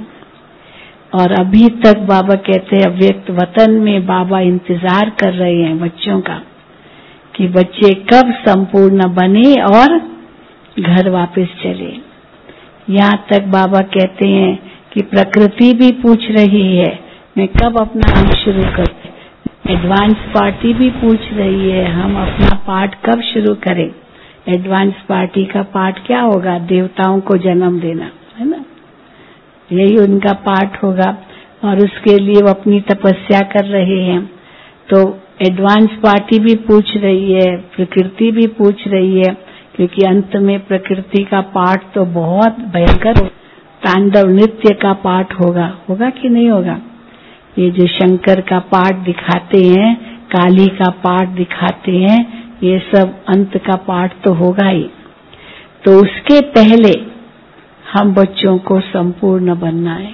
और अभी तक बाबा कहते हैं अव्यक्त वतन में बाबा इंतजार कर रहे हैं बच्चों का कि बच्चे कब संपूर्ण बने और घर वापस चले। यहाँ तक बाबा कहते हैं कि प्रकृति भी पूछ रही है मैं कब अपना काम शुरू करूं, एडवांस पार्टी भी पूछ रही है हम अपना पाठ कब शुरू करें। एडवांस पार्टी का पाठ क्या होगा? देवताओं को जन्म देना, है ना, यही उनका पाठ होगा। और उसके लिए वो अपनी तपस्या कर रहे हैं। तो एडवांस पार्टी भी पूछ रही है, प्रकृति भी पूछ रही है, क्योंकि अंत में प्रकृति का पाठ तो बहुत भयंकर हो, तांडव नृत्य का पाठ होगा, होगा कि नहीं होगा? ये जो शंकर का पाठ दिखाते हैं, काली का पाठ दिखाते हैं, ये सब अंत का पाठ तो होगा ही। तो उसके पहले हम बच्चों को संपूर्ण बनना है।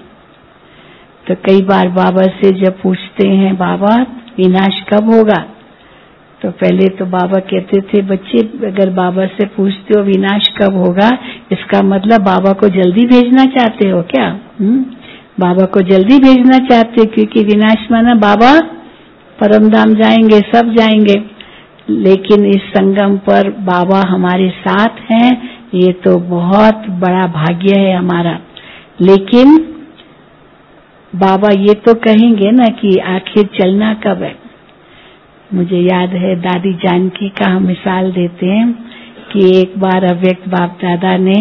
तो कई बार बाबा से जब पूछते हैं बाबा विनाश कब होगा, तो पहले तो बाबा कहते थे बच्चे अगर बाबा से पूछते हो विनाश कब होगा, इसका मतलब बाबा को जल्दी भेजना चाहते हो क्या? हुँ? बाबा को जल्दी भेजना चाहते, क्योंकि विनाश माना बाबा परमधाम जाएंगे, सब जाएंगे। लेकिन इस संगम पर बाबा हमारे साथ हैं, ये तो बहुत बड़ा भाग्य है हमारा। लेकिन बाबा ये तो कहेंगे ना कि आखिर चलना कब है। मुझे याद है दादी जानकी का हम मिसाल देते हैं कि एक बार अव्यक्त बाप दादा ने,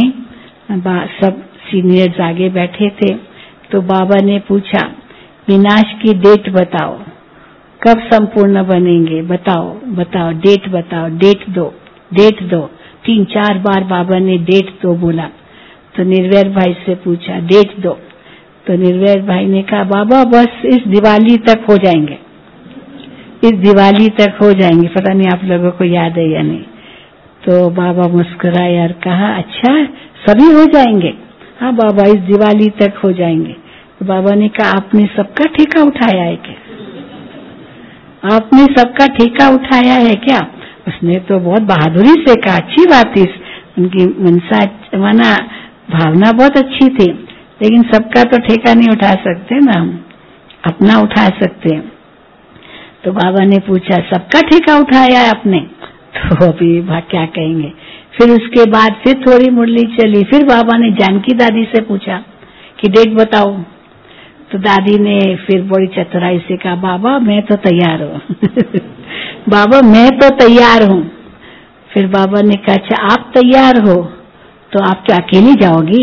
सब सीनियर्स आगे बैठे थे, तो बाबा ने पूछा विनाश की डेट बताओ, कब संपूर्ण बनेंगे, बताओ बताओ डेट बताओ, डेट दो डेट दो। तीन चार बार बाबा ने डेट दो बोला। तो निर्वैर भाई से पूछा डेट दो, तो निर्वैर भाई ने कहा बाबा बस इस दिवाली तक हो जाएंगे, इस दिवाली तक हो जाएंगे। पता नहीं आप लोगों को याद है या नहीं। तो बाबा मुस्कुराए और कहा अच्छा सभी हो जाएंगे? हाँ बाबा इस दिवाली तक हो जाएंगे। तो बाबा ने कहा आपने सबका ठेका उठाया है क्या? आपने सबका ठेका उठाया है क्या? उसने तो बहुत बहादुरी से कहा, अच्छी बात थी, उनकी मनसा माना भावना बहुत अच्छी थी, लेकिन सबका तो ठेका नहीं उठा सकते ना, हम अपना उठा सकते हैं। तो बाबा ने पूछा सबका ठेका उठाया है आपने? तो अभी क्या कहेंगे। फिर उसके बाद फिर थोड़ी मुरली चली, फिर बाबा ने जानकी दादी से पूछा कि डेट बताओ। तो दादी ने फिर बड़ी चतुराई से कहा, बाबा मैं तो तैयार हूँ बाबा मैं तो तैयार हूँ। फिर बाबा ने कहा, अच्छा आप तैयार हो तो आप क्या अकेली जाओगी?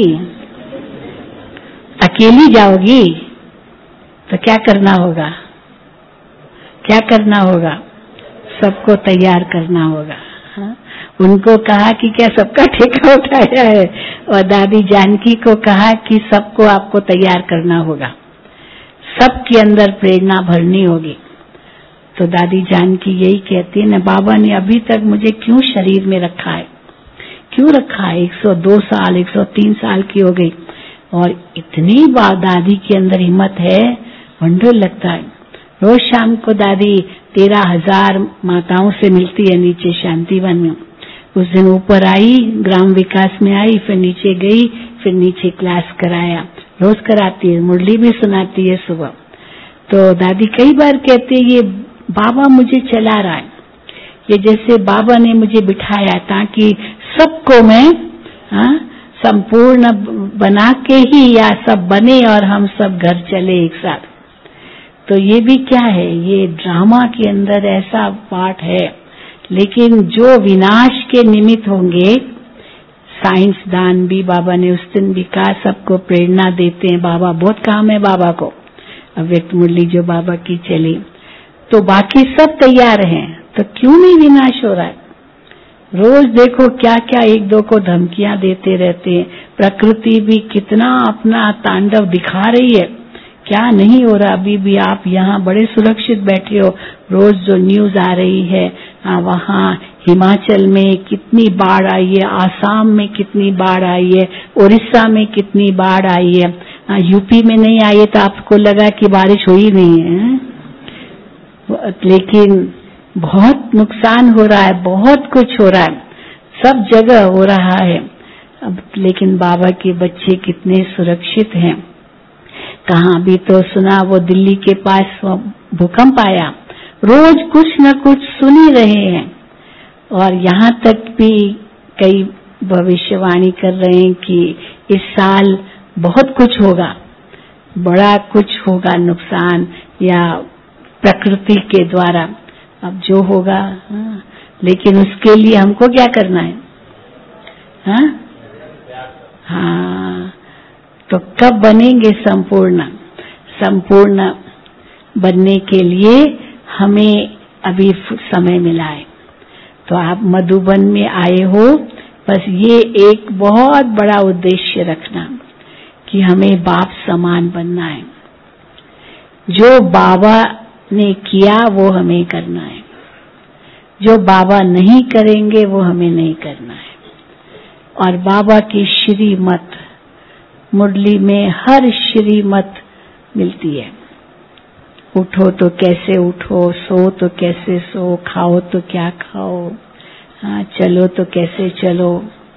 अकेली जाओगी तो क्या करना होगा? क्या करना होगा? सबको तैयार करना होगा। हाँ? उनको कहा कि क्या सबका ठेका उठाया है? और दादी जानकी को कहा कि सबको आपको तैयार करना होगा, सबके अंदर प्रेरणा भरनी होगी। तो दादी जानकी यही कहती है ना, बाबा ने अभी तक मुझे क्यों शरीर में रखा है, क्यों रखा है? एक सौ दो साल एक सौ तीन साल की हो गई और इतनी बार दादी के अंदर हिम्मत है, वंडर लगता है। रोज शाम को दादी तेरह हजार माताओं से मिलती है नीचे शांतिवन में। उस दिन ऊपर आई, ग्राम विकास में आई, फिर नीचे गई, फिर नीचे क्लास कराया, रोज कराती है, मुरली भी सुनाती है सुबह। तो दादी कई बार कहती है, ये बाबा मुझे चला रहा है, ये जैसे बाबा ने मुझे बिठाया ताकि सबको मैं हाँ संपूर्ण बना के ही या सब बने और हम सब घर चले एक साथ। तो ये भी क्या है, ये ड्रामा के अंदर ऐसा पार्ट है। लेकिन जो विनाश के निमित्त होंगे, साइंस दान भी बाबा ने उस दिन भी कहा, सबको प्रेरणा देते हैं बाबा, बहुत काम है बाबा को। अव्यक्त मुरली जो बाबा की चली, तो बाकी सब तैयार हैं, तो क्यों नहीं विनाश हो रहा है? रोज देखो क्या क्या एक दो को धमकियां देते रहते हैं। प्रकृति भी कितना अपना तांडव दिखा रही है, क्या नहीं हो रहा। अभी भी आप यहाँ बड़े सुरक्षित बैठे हो, रोज जो न्यूज आ रही है, वहाँ हिमाचल में कितनी बाढ़ आई है, आसाम में कितनी बाढ़ आई है, उड़ीसा में कितनी बाढ़ आई है, यूपी में नहीं आई है तो आपको लगा कि बारिश हुई नहीं है, लेकिन बहुत नुकसान हो रहा है, बहुत कुछ हो रहा है, सब जगह हो रहा है। अब लेकिन बाबा के बच्चे कितने सुरक्षित हैं। कहाँ भी तो सुना वो दिल्ली के पास भूकंप आया, रोज कुछ न कुछ सुन ही रहे हैं। और यहाँ तक भी कई भविष्यवाणी कर रहे हैं कि इस साल बहुत कुछ होगा, बड़ा कुछ होगा नुकसान या प्रकृति के द्वारा। अब जो होगा, हाँ, लेकिन उसके लिए हमको क्या करना है? हाँ हाँ तो कब बनेंगे संपूर्ण? संपूर्ण बनने के लिए हमें अभी समय मिला है। तो आप मधुबन में आए हो, बस ये एक बहुत बड़ा उद्देश्य रखना कि हमें बाप समान बनना है। जो बाबा ने किया वो हमें करना है, जो बाबा नहीं करेंगे वो हमें नहीं करना है। और बाबा की श्रीमत मुरली में हर श्रीमत मिलती है। उठो तो कैसे उठो, सो तो कैसे सो, खाओ तो क्या खाओ, हाँ चलो तो कैसे चलो,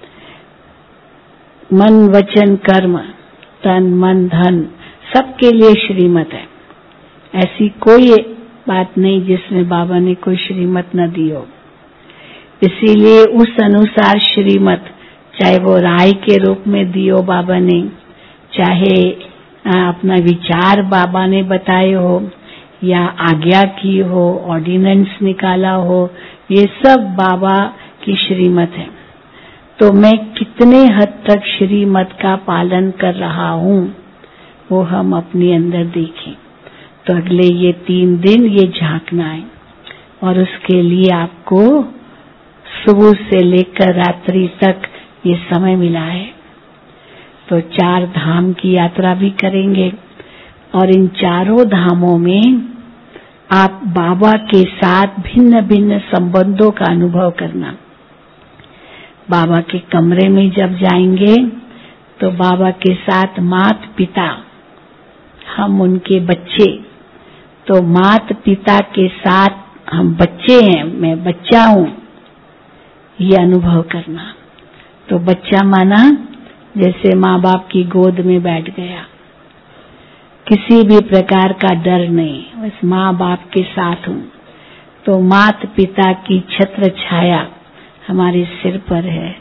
मन वचन कर्म, तन मन धन, सबके लिए श्रीमत है। ऐसी कोई बात नहीं जिसमें बाबा ने कोई श्रीमत न दी हो। इसीलिए उस अनुसार श्रीमत, चाहे वो राय के रूप में दी हो बाबा ने, चाहे अपना विचार बाबा ने बताए हो या आज्ञा की हो, ऑर्डिनेंस निकाला हो, ये सब बाबा की श्रीमत है। तो मैं कितने हद तक श्रीमत का पालन कर रहा हूँ वो हम अपने अंदर देखें। तो अगले ये तीन दिन ये झांकना है और उसके लिए आपको सुबह से लेकर रात्रि तक ये समय मिला है। तो चार धाम की यात्रा भी करेंगे और इन चारों धामों में आप बाबा के साथ भिन्न भिन्न संबंधों का अनुभव करना। बाबा के कमरे में जब जाएंगे तो बाबा के साथ मात पिता, हम उनके बच्चे, तो मात पिता के साथ हम बच्चे हैं, मैं बच्चा हूँ, ये अनुभव करना। तो बच्चा माना जैसे माँ बाप की गोद में बैठ गया, किसी भी प्रकार का डर नहीं, बस माँ बाप के साथ हूँ। तो मात पिता की छत्र छाया हमारे सिर पर है, तो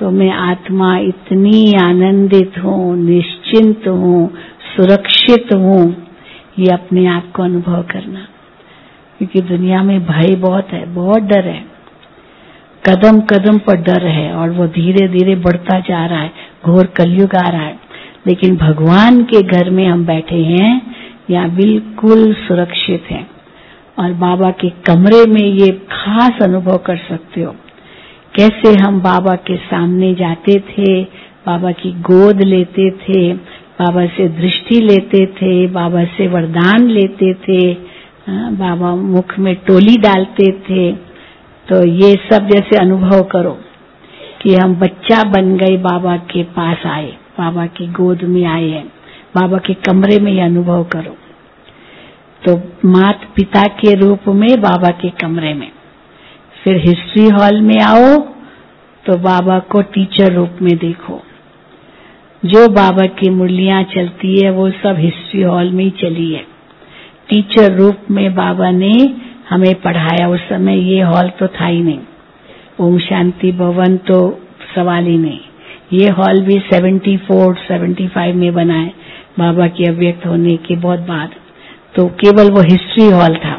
तो मैं आत्मा इतनी आनंदित हूँ, निश्चिंत हूँ, सुरक्षित हूँ, ये अपने आप को अनुभव करना। क्योंकि दुनिया में भय बहुत है, बहुत डर है, कदम कदम पर डर है और वो धीरे धीरे बढ़ता जा रहा है, घोर कलयुग आ रहा है। लेकिन भगवान के घर में हम बैठे हैं, यहाँ बिल्कुल सुरक्षित हैं और बाबा के कमरे में ये खास अनुभव कर सकते हो। कैसे हम बाबा के सामने जाते थे, बाबा की गोद लेते थे, बाबा से दृष्टि लेते थे, बाबा से वरदान लेते थे, बाबा मुख में टोली डालते थे। तो ये सब जैसे अनुभव करो कि हम बच्चा बन गए, बाबा के पास आए, बाबा की गोद में आए हैं, बाबा के कमरे में ये अनुभव करो। तो माता पिता के रूप में बाबा के कमरे में, फिर हिस्ट्री हॉल में आओ तो बाबा को टीचर रूप में देखो। जो बाबा की मुरलियां चलती है वो सब हिस्ट्री हॉल में ही चली है। टीचर रूप में बाबा ने हमें पढ़ाया। उस समय ये हॉल तो था ही नहीं, ओम शांति भवन तो सवाल ही नहीं। ये हॉल भी सेवेंटी फोर सेवेंटी फाइव में बना है, बाबा के अव्यक्त होने के बहुत बाद। तो केवल वो हिस्ट्री हॉल था।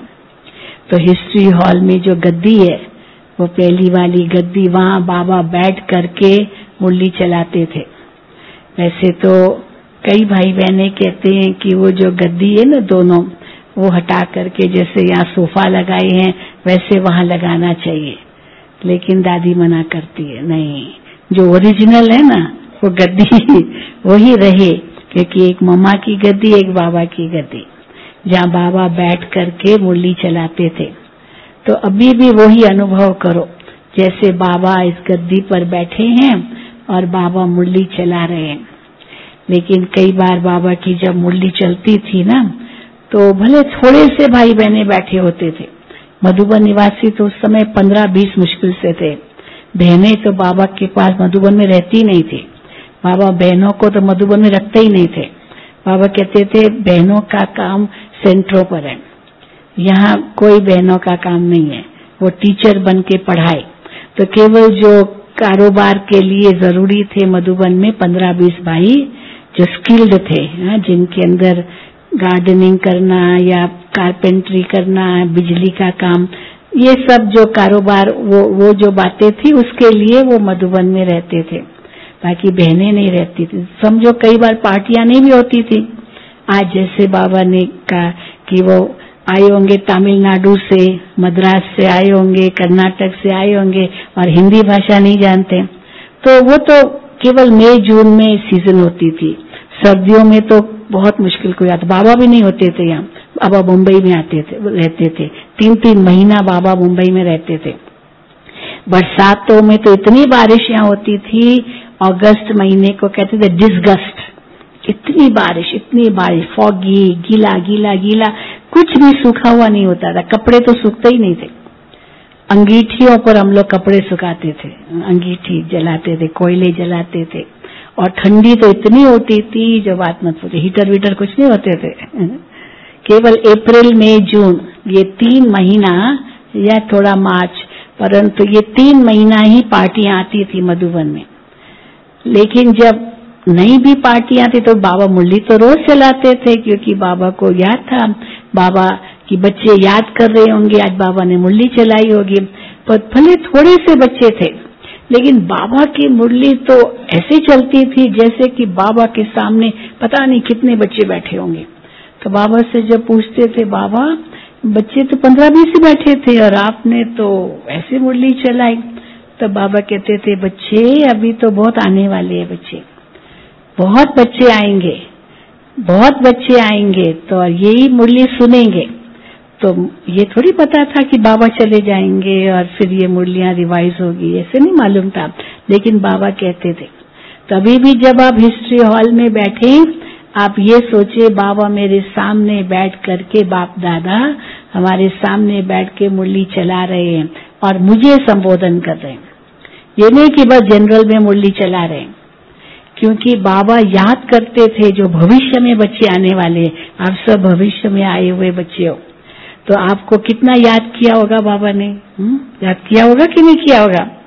तो हिस्ट्री हॉल में जो गद्दी है, वो पहली वाली गद्दी, वहां बाबा बैठ करके मुरली चलाते थे। वैसे तो कई भाई बहने कहते हैं कि वो जो गद्दी है ना दोनों, वो हटा करके जैसे यहाँ सोफा लगाए हैं वैसे वहां लगाना चाहिए, लेकिन दादी मना करती है, नहीं, जो ओरिजिनल है ना वो गद्दी वही रहे, क्योंकि एक मम्मा की गद्दी, एक बाबा की गद्दी, जहाँ बाबा बैठ करके मुरली चलाते थे। तो अभी भी वही अनुभव करो, जैसे बाबा इस गद्दी पर बैठे हैं और बाबा मुरली चला रहे हैं। लेकिन कई बार बाबा की जब मुरली चलती थी ना, तो भले थोड़े से भाई बहने बैठे होते थे। मधुबन निवासी तो उस समय पंद्रह बीस मुश्किल से थे। बहनें तो बाबा के पास मधुबन में रहती नहीं थी। बाबा बहनों को तो मधुबन में रखते ही नहीं थे। बाबा कहते थे बहनों का काम सेंटरों पर है, यहाँ कोई बहनों का काम नहीं है। वो टीचर बन के पढ़ाए। तो केवल जो कारोबार के लिए जरूरी थे मधुबन में पंद्रह बीस भाई जो स्किल्ड थे, जिनके अंदर गार्डनिंग करना या कारपेंट्री करना, बिजली का काम, ये सब जो कारोबार, वो वो जो बातें थी उसके लिए वो मधुबन में रहते थे। बाकी बहनें नहीं रहती थी। समझो कई बार पार्टियां नहीं भी होती थी। आज जैसे बाबा ने कहा कि वो आए होंगे तमिलनाडु से, मद्रास से आए होंगे, कर्नाटक से आए होंगे और हिंदी भाषा नहीं जानते, तो वो तो केवल मई जून में सीजन होती थी। सर्दियों में तो बहुत मुश्किल कोई आता। बाबा भी नहीं होते थे यहाँ, बाबा मुंबई में आते थे, रहते थे। तीन तीन महीना बाबा मुंबई में रहते थे। बरसातों में तो इतनी बारिश यहाँ होती थी, अगस्त महीने को कहते थे डिसगस्ट, इतनी बारिश इतनी बारिश, फॉगी, गीला गीला गीला, कुछ भी सूखा हुआ नहीं होता था। कपड़े तो सूखते ही नहीं थे। अंगीठियों पर हम लोग कपड़े सुखाते थे, अंगीठी जलाते थे, कोयले जलाते थे। और ठंडी तो इतनी होती थी जो बात मत पूछो। हीटर वीटर कुछ नहीं होते थे। केवल अप्रैल मई जून ये तीन महीना या थोड़ा मार्च, परंतु ये तीन महीना ही पार्टियां आती थी मधुबन में। लेकिन जब नहीं भी पार्टी आती तो बाबा मुरली तो रोज चलाते थे, क्योंकि बाबा को याद था, बाबा की बच्चे याद कर रहे होंगे, आज बाबा ने मुरली चलाई होगी। पर भले थोड़े से बच्चे थे, लेकिन बाबा की मुरली तो ऐसे चलती थी जैसे कि बाबा के सामने पता नहीं कितने बच्चे बैठे होंगे। तो बाबा से जब पूछते थे, बाबा बच्चे तो पंद्रह बीस ही बैठे थे और आपने तो ऐसे मुरली चलाई, तो बाबा कहते थे, बच्चे अभी तो बहुत आने वाले हैं, बच्चे बहुत बच्चे आएंगे, बहुत बच्चे आएंगे तो यही मुरली सुनेंगे। तो ये थोड़ी पता था कि बाबा चले जाएंगे और फिर ये मुरलियां रिवाइज होगी, ऐसे नहीं मालूम था। लेकिन बाबा कहते थे। तभी भी जब आप हिस्ट्री हॉल में बैठे, आप ये सोचे बाबा मेरे सामने बैठ करके, बाप दादा हमारे सामने बैठ के मुरली चला रहे हैं और मुझे संबोधन कर रहे हैं। ये नहीं कि बस जनरल में मुरली चला रहे हैं, क्योंकि बाबा याद करते थे जो भविष्य में बच्चे आने वाले। आप सब भविष्य में आए हुए बच्चे हो, तो आपको कितना याद किया होगा बाबा ने, हुँ? याद किया होगा कि नहीं किया होगा।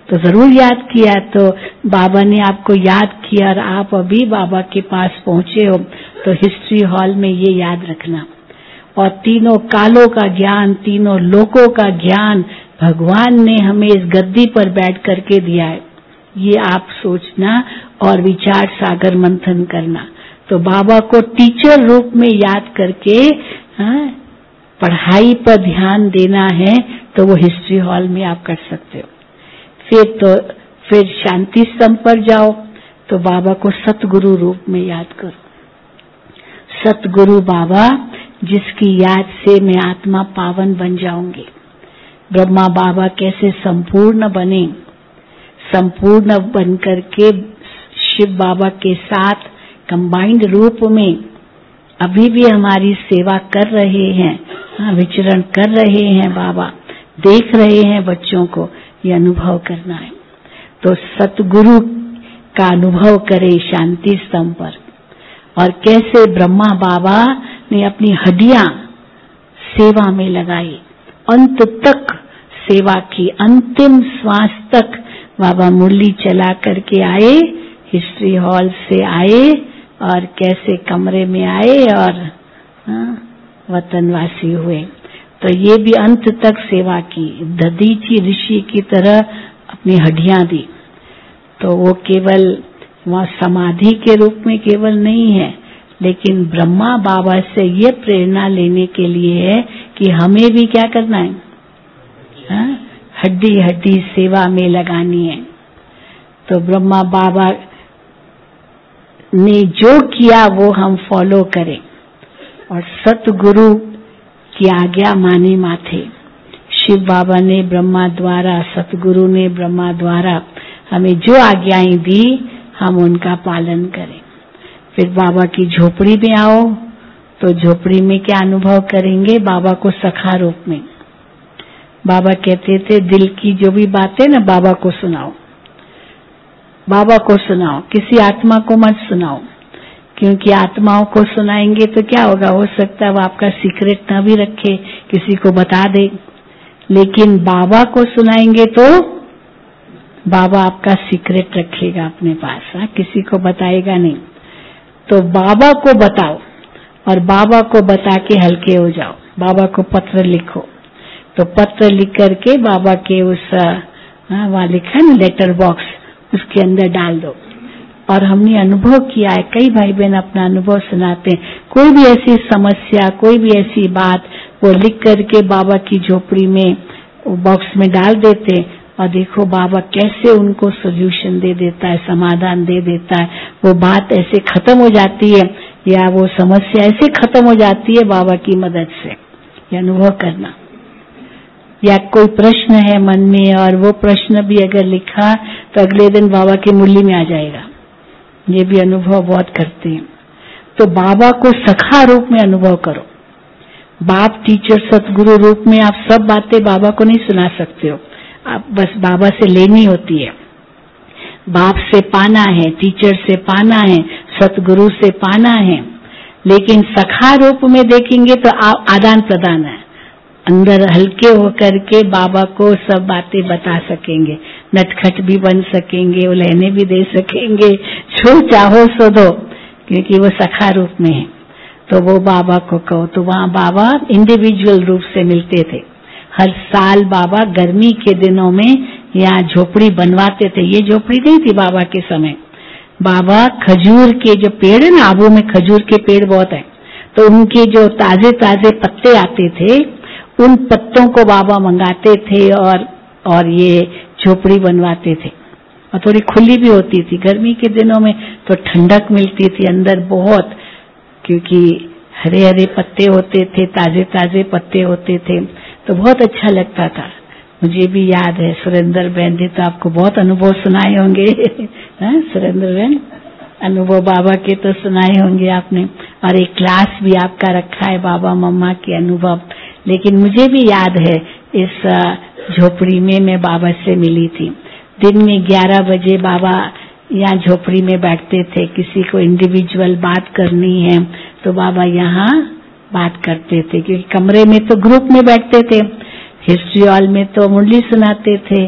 तो जरूर याद किया। तो बाबा ने आपको याद किया और आप अभी बाबा के पास पहुंचे हो, तो हिस्ट्री हॉल में ये याद रखना। और तीनों कालों का ज्ञान, तीनों लोकों का ज्ञान भगवान ने हमें इस गद्दी पर बैठ करके दिया है, ये आप सोचना और विचार सागर मंथन करना। तो बाबा को टीचर रूप में याद करके हाँ, पढ़ाई पर ध्यान देना है, तो वो हिस्ट्री हॉल में आप कर सकते हो। फिर तो फिर शांति स्तंभ पर जाओ, तो बाबा को सतगुरु रूप में याद करो। सतगुरु बाबा जिसकी याद से मैं आत्मा पावन बन जाऊंगी। ब्रह्मा बाबा कैसे संपूर्ण बने, संपूर्ण बन करके शिव बाबा के साथ कंबाइंड रूप में अभी भी हमारी सेवा कर रहे हैं, हाँ, विचरण कर रहे हैं। बाबा देख रहे हैं बच्चों को, ये अनुभव करना है। तो सतगुरु का अनुभव करें शांति स्तंभ पर। और कैसे ब्रह्मा बाबा ने अपनी हड्डियां सेवा में लगाई, अंत तक सेवा की, अंतिम श्वास तक बाबा मुरली चला करके आए, हिस्ट्री हॉल से आए और कैसे कमरे में आए और हाँ, वतनवासी हुए। तो ये भी अंत तक सेवा की, दधीची ऋषि की तरह अपनी हड्डियां दी। तो वो केवल वहाँ समाधि के रूप में केवल नहीं है, लेकिन ब्रह्मा बाबा से ये प्रेरणा लेने के लिए है कि हमें भी क्या करना है, हाँ, हड्डी हड्डी सेवा में लगानी है। तो ब्रह्मा बाबा ने जो किया वो हम फॉलो करें और सतगुरु की आज्ञा माने माथे। शिव बाबा ने ब्रह्मा द्वारा, सतगुरु ने ब्रह्मा द्वारा हमें जो आज्ञाएं दी, हम उनका पालन करें। फिर बाबा की झोपड़ी में आओ, तो झोपड़ी में क्या अनुभव करेंगे, बाबा को सखा रूप में। बाबा कहते थे दिल की जो भी बातें ना बाबा को सुनाओ, बाबा को सुनाओ, किसी आत्मा को मत सुनाओ, क्योंकि आत्माओं को सुनाएंगे तो क्या होगा, हो सकता है वो आपका सीक्रेट ना भी रखे, किसी को बता दे। लेकिन बाबा को सुनाएंगे तो बाबा आपका सीक्रेट रखेगा अपने पास, हाँ, किसी को बताएगा नहीं। तो बाबा को बताओ और बाबा को बता के हल्के हो जाओ। बाबा को पत्र लिखो, तो पत्र लिख करके बाबा के उस हाँ, वहाँ लिखा है ना लेटर बॉक्स, उसके अंदर डाल दो। और हमने अनुभव किया है, कई भाई बहन अपना अनुभव सुनाते हैं, कोई भी ऐसी समस्या, कोई भी ऐसी बात वो लिख करके बाबा की झोपड़ी में बॉक्स में डाल देते, और देखो बाबा कैसे उनको सोल्यूशन दे देता है, समाधान दे देता है। वो बात ऐसे खत्म हो जाती है या वो समस्या ऐसे खत्म हो जाती है बाबा की मदद से। ये अनुभव करना। या कोई प्रश्न है मन में और वो प्रश्न भी अगर लिखा तो अगले दिन बाबा की मुरली में आ जाएगा। ये भी अनुभव बहुत करते हैं। तो बाबा को सखा रूप में अनुभव करो। बाप टीचर सतगुरु रूप में आप सब बातें बाबा को नहीं सुना सकते हो, आप बस बाबा से लेनी होती है। बाप से पाना है, टीचर से पाना है, सतगुरु से पाना है। लेकिन सखा रूप में देखेंगे तो आदान प्रदान है, अंदर हल्के होकर के बाबा को सब बातें बता सकेंगे, नटखट भी बन सकेंगे, उलहने भी दे सकेंगे, जो चाहो सो दो, क्योंकि वो सखा रूप में है। तो वो बाबा को कहो। तो वहाँ बाबा इंडिविजुअल रूप से मिलते थे। हर साल बाबा गर्मी के दिनों में यहाँ झोपड़ी बनवाते थे। ये झोपड़ी नहीं थी बाबा के समय। बाबा खजूर के जो पेड़ है ना, आबू में खजूर के पेड़ बहुत है, तो उनके जो ताजे ताजे पत्ते आते थे, उन पत्तों को बाबा मंगाते थे और और ये झोपड़ी बनवाते थे। और थोड़ी खुली भी होती थी, गर्मी के दिनों में तो ठंडक मिलती थी अंदर बहुत, क्योंकि हरे हरे पत्ते होते थे, ताजे ताजे पत्ते होते थे, तो बहुत अच्छा लगता था। मुझे भी याद है, सुरेंद्र बहन ने तो आपको बहुत अनुभव सुनाए होंगे सुरेंद्र बहन, अनुभव बाबा के तो सुनाए होंगे आपने। और एक क्लास भी आपका रखा है बाबा मम्मा के अनुभव। लेकिन मुझे भी याद है इस झोपड़ी में मैं बाबा से मिली थी। दिन में ग्यारह बजे बाबा यहाँ झोपड़ी में बैठते थे। किसी को इंडिविजुअल बात करनी है तो बाबा यहाँ बात करते थे, क्योंकि कमरे में तो ग्रुप में बैठते थे, हिस्ट्री हॉल में तो मुरली सुनाते थे,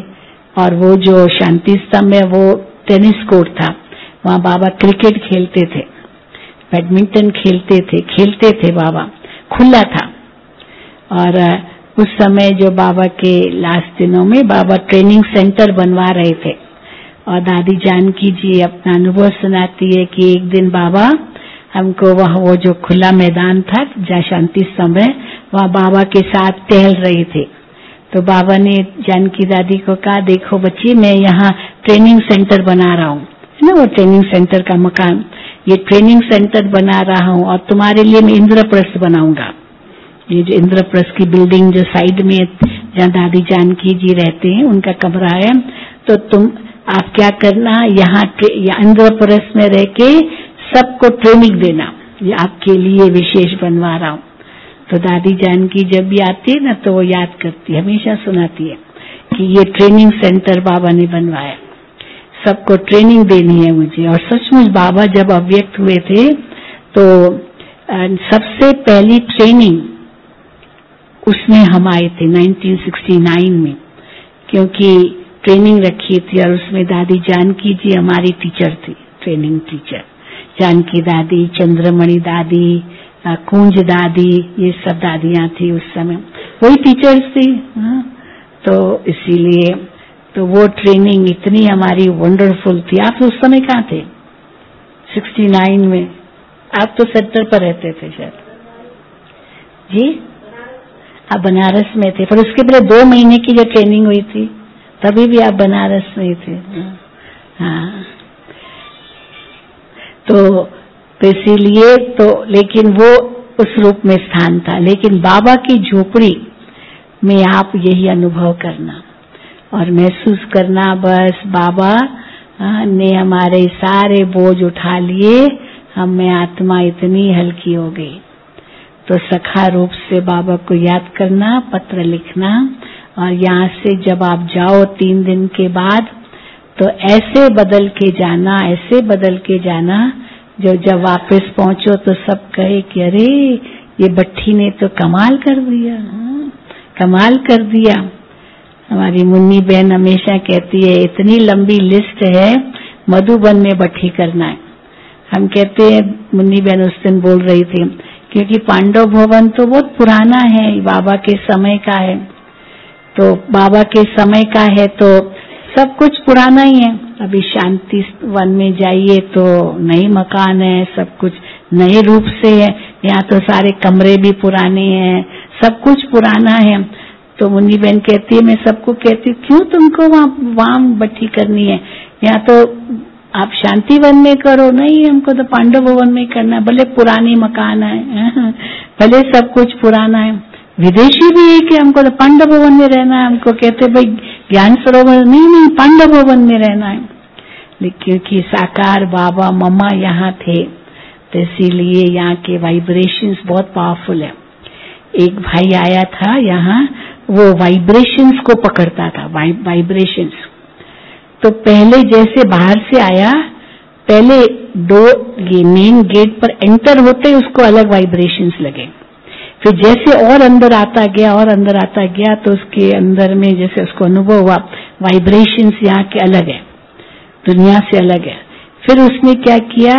और वो जो शांति स्तंभ है वो टेनिस कोर्ट था, वहाँ बाबा क्रिकेट खेलते थे, बैडमिंटन खेलते थे खेलते थे बाबा, खुला था। और उस समय जो बाबा के लास्ट दिनों में बाबा ट्रेनिंग सेंटर बनवा रहे थे, और दादी जानकी जी अपना अनुभव सुनाती है कि एक दिन बाबा हमको वह वो जो खुला मैदान था जहाँ शांति स्तंभ है, वहाँ बाबा के साथ टहल रहे थे। तो बाबा ने जानकी दादी को कहा, देखो बच्ची, मैं यहाँ ट्रेनिंग सेंटर बना रहा हूँ, है ना, वो ट्रेनिंग सेंटर का मकान, ये ट्रेनिंग सेंटर बना रहा हूँ, और तुम्हारे लिए मैं इंद्रप्रस्थ बनाऊंगा। ये जो इंद्रप्रस्थ की बिल्डिंग जो साइड में जहाँ दादी जानकी जी रहते हैं, उनका कमरा है, तो तुम आप क्या करना, यहाँ इंद्रप्रस्थ में रह के सबको ट्रेनिंग देना, ये आपके लिए विशेष बनवा रहा हूँ। तो दादी जानकी जब भी आती है ना, तो वो याद करती है, हमेशा सुनाती है कि ये ट्रेनिंग सेंटर बाबा ने बनवाया, सबको ट्रेनिंग देनी है मुझे। और सचमुच बाबा जब अव्यक्त हुए थे तो सबसे पहली ट्रेनिंग उसमें हम आए थे नाइनटीन सिक्सटी नाइन में, क्योंकि ट्रेनिंग रखी थी और उसमें दादी जानकी जी हमारी टीचर थी, ट्रेनिंग टीचर। जानकी दादी, चंद्रमणि दादी, कुंज दादी, ये सब दादियां थी उस समय, वही टीचर्स थी। हाँ, तो इसीलिए तो वो ट्रेनिंग इतनी हमारी वंडरफुल थी। आप उस समय कहाँ थे? सिक्सटी नाइन में आप तो सेक्टर पर रहते थे शायद जी, आप बनारस में थे, पर उसके पहले दो महीने की जो ट्रेनिंग हुई थी तभी भी आप बनारस में थे। हाँ, तो तो इसीलिए तो लेकिन वो उस रूप में स्थान था, लेकिन बाबा की झोपड़ी में आप यही अनुभव करना और महसूस करना, बस बाबा ने हमारे सारे बोझ उठा लिए, हम में आत्मा इतनी हल्की हो गई। तो सखा रूप से बाबा को याद करना, पत्र लिखना, और यहाँ से जब आप जाओ तीन दिन के बाद तो ऐसे बदल के जाना, ऐसे बदल के जाना, जो जब वापस पहुंचो तो सब कहे कि अरे ये बट्टी ने तो कमाल कर दिया, कमाल कर दिया। हमारी मुन्नी बहन हमेशा कहती है, इतनी लंबी लिस्ट है, मधुबन में बट्टी करना है। हम कहते हैं, मुन्नी बहन उस दिन बोल रही थी, क्योंकि पांडव भवन तो बहुत पुराना है, बाबा के समय का है, तो बाबा के समय का है तो सब कुछ पुराना ही है। अभी शांति वन में जाइए तो नए मकान है, सब कुछ नए रूप से है, यहाँ तो सारे कमरे भी पुराने हैं, सब कुछ पुराना है। तो मुन्नी बहन कहती है, मैं सबको कहती, क्यों तुमको वहाँ वहाँ बट्टी करनी है, यहाँ तो आप शांति वन में करो। नहीं, हमको तो पांडव भवन में करना है, भले पुरानी मकान है, भले सब कुछ पुराना है। विदेशी भी है कि हमको तो पांडव भवन में रहना है, हमको कहते भाई ज्ञान सरोवर नहीं, नहीं पांडव भवन में रहना है। लेकिन क्योंकि साकार बाबा मम्मा यहाँ थे, तो इसीलिए यहाँ के वाइब्रेशंस बहुत पावरफुल है। एक भाई आया था यहाँ, वो वाइब्रेशंस को पकड़ता था, वाइ, वाइब्रेशंस। तो पहले जैसे बाहर से आया, पहले डोर ये मेन गेट पर एंटर होते ही उसको अलग वाइब्रेशंस लगे, फिर जैसे और अंदर आता गया और अंदर आता गया तो उसके अंदर में जैसे उसको अनुभव हुआ वाइब्रेशंस यहाँ के अलग है, दुनिया से अलग है। फिर उसने क्या किया,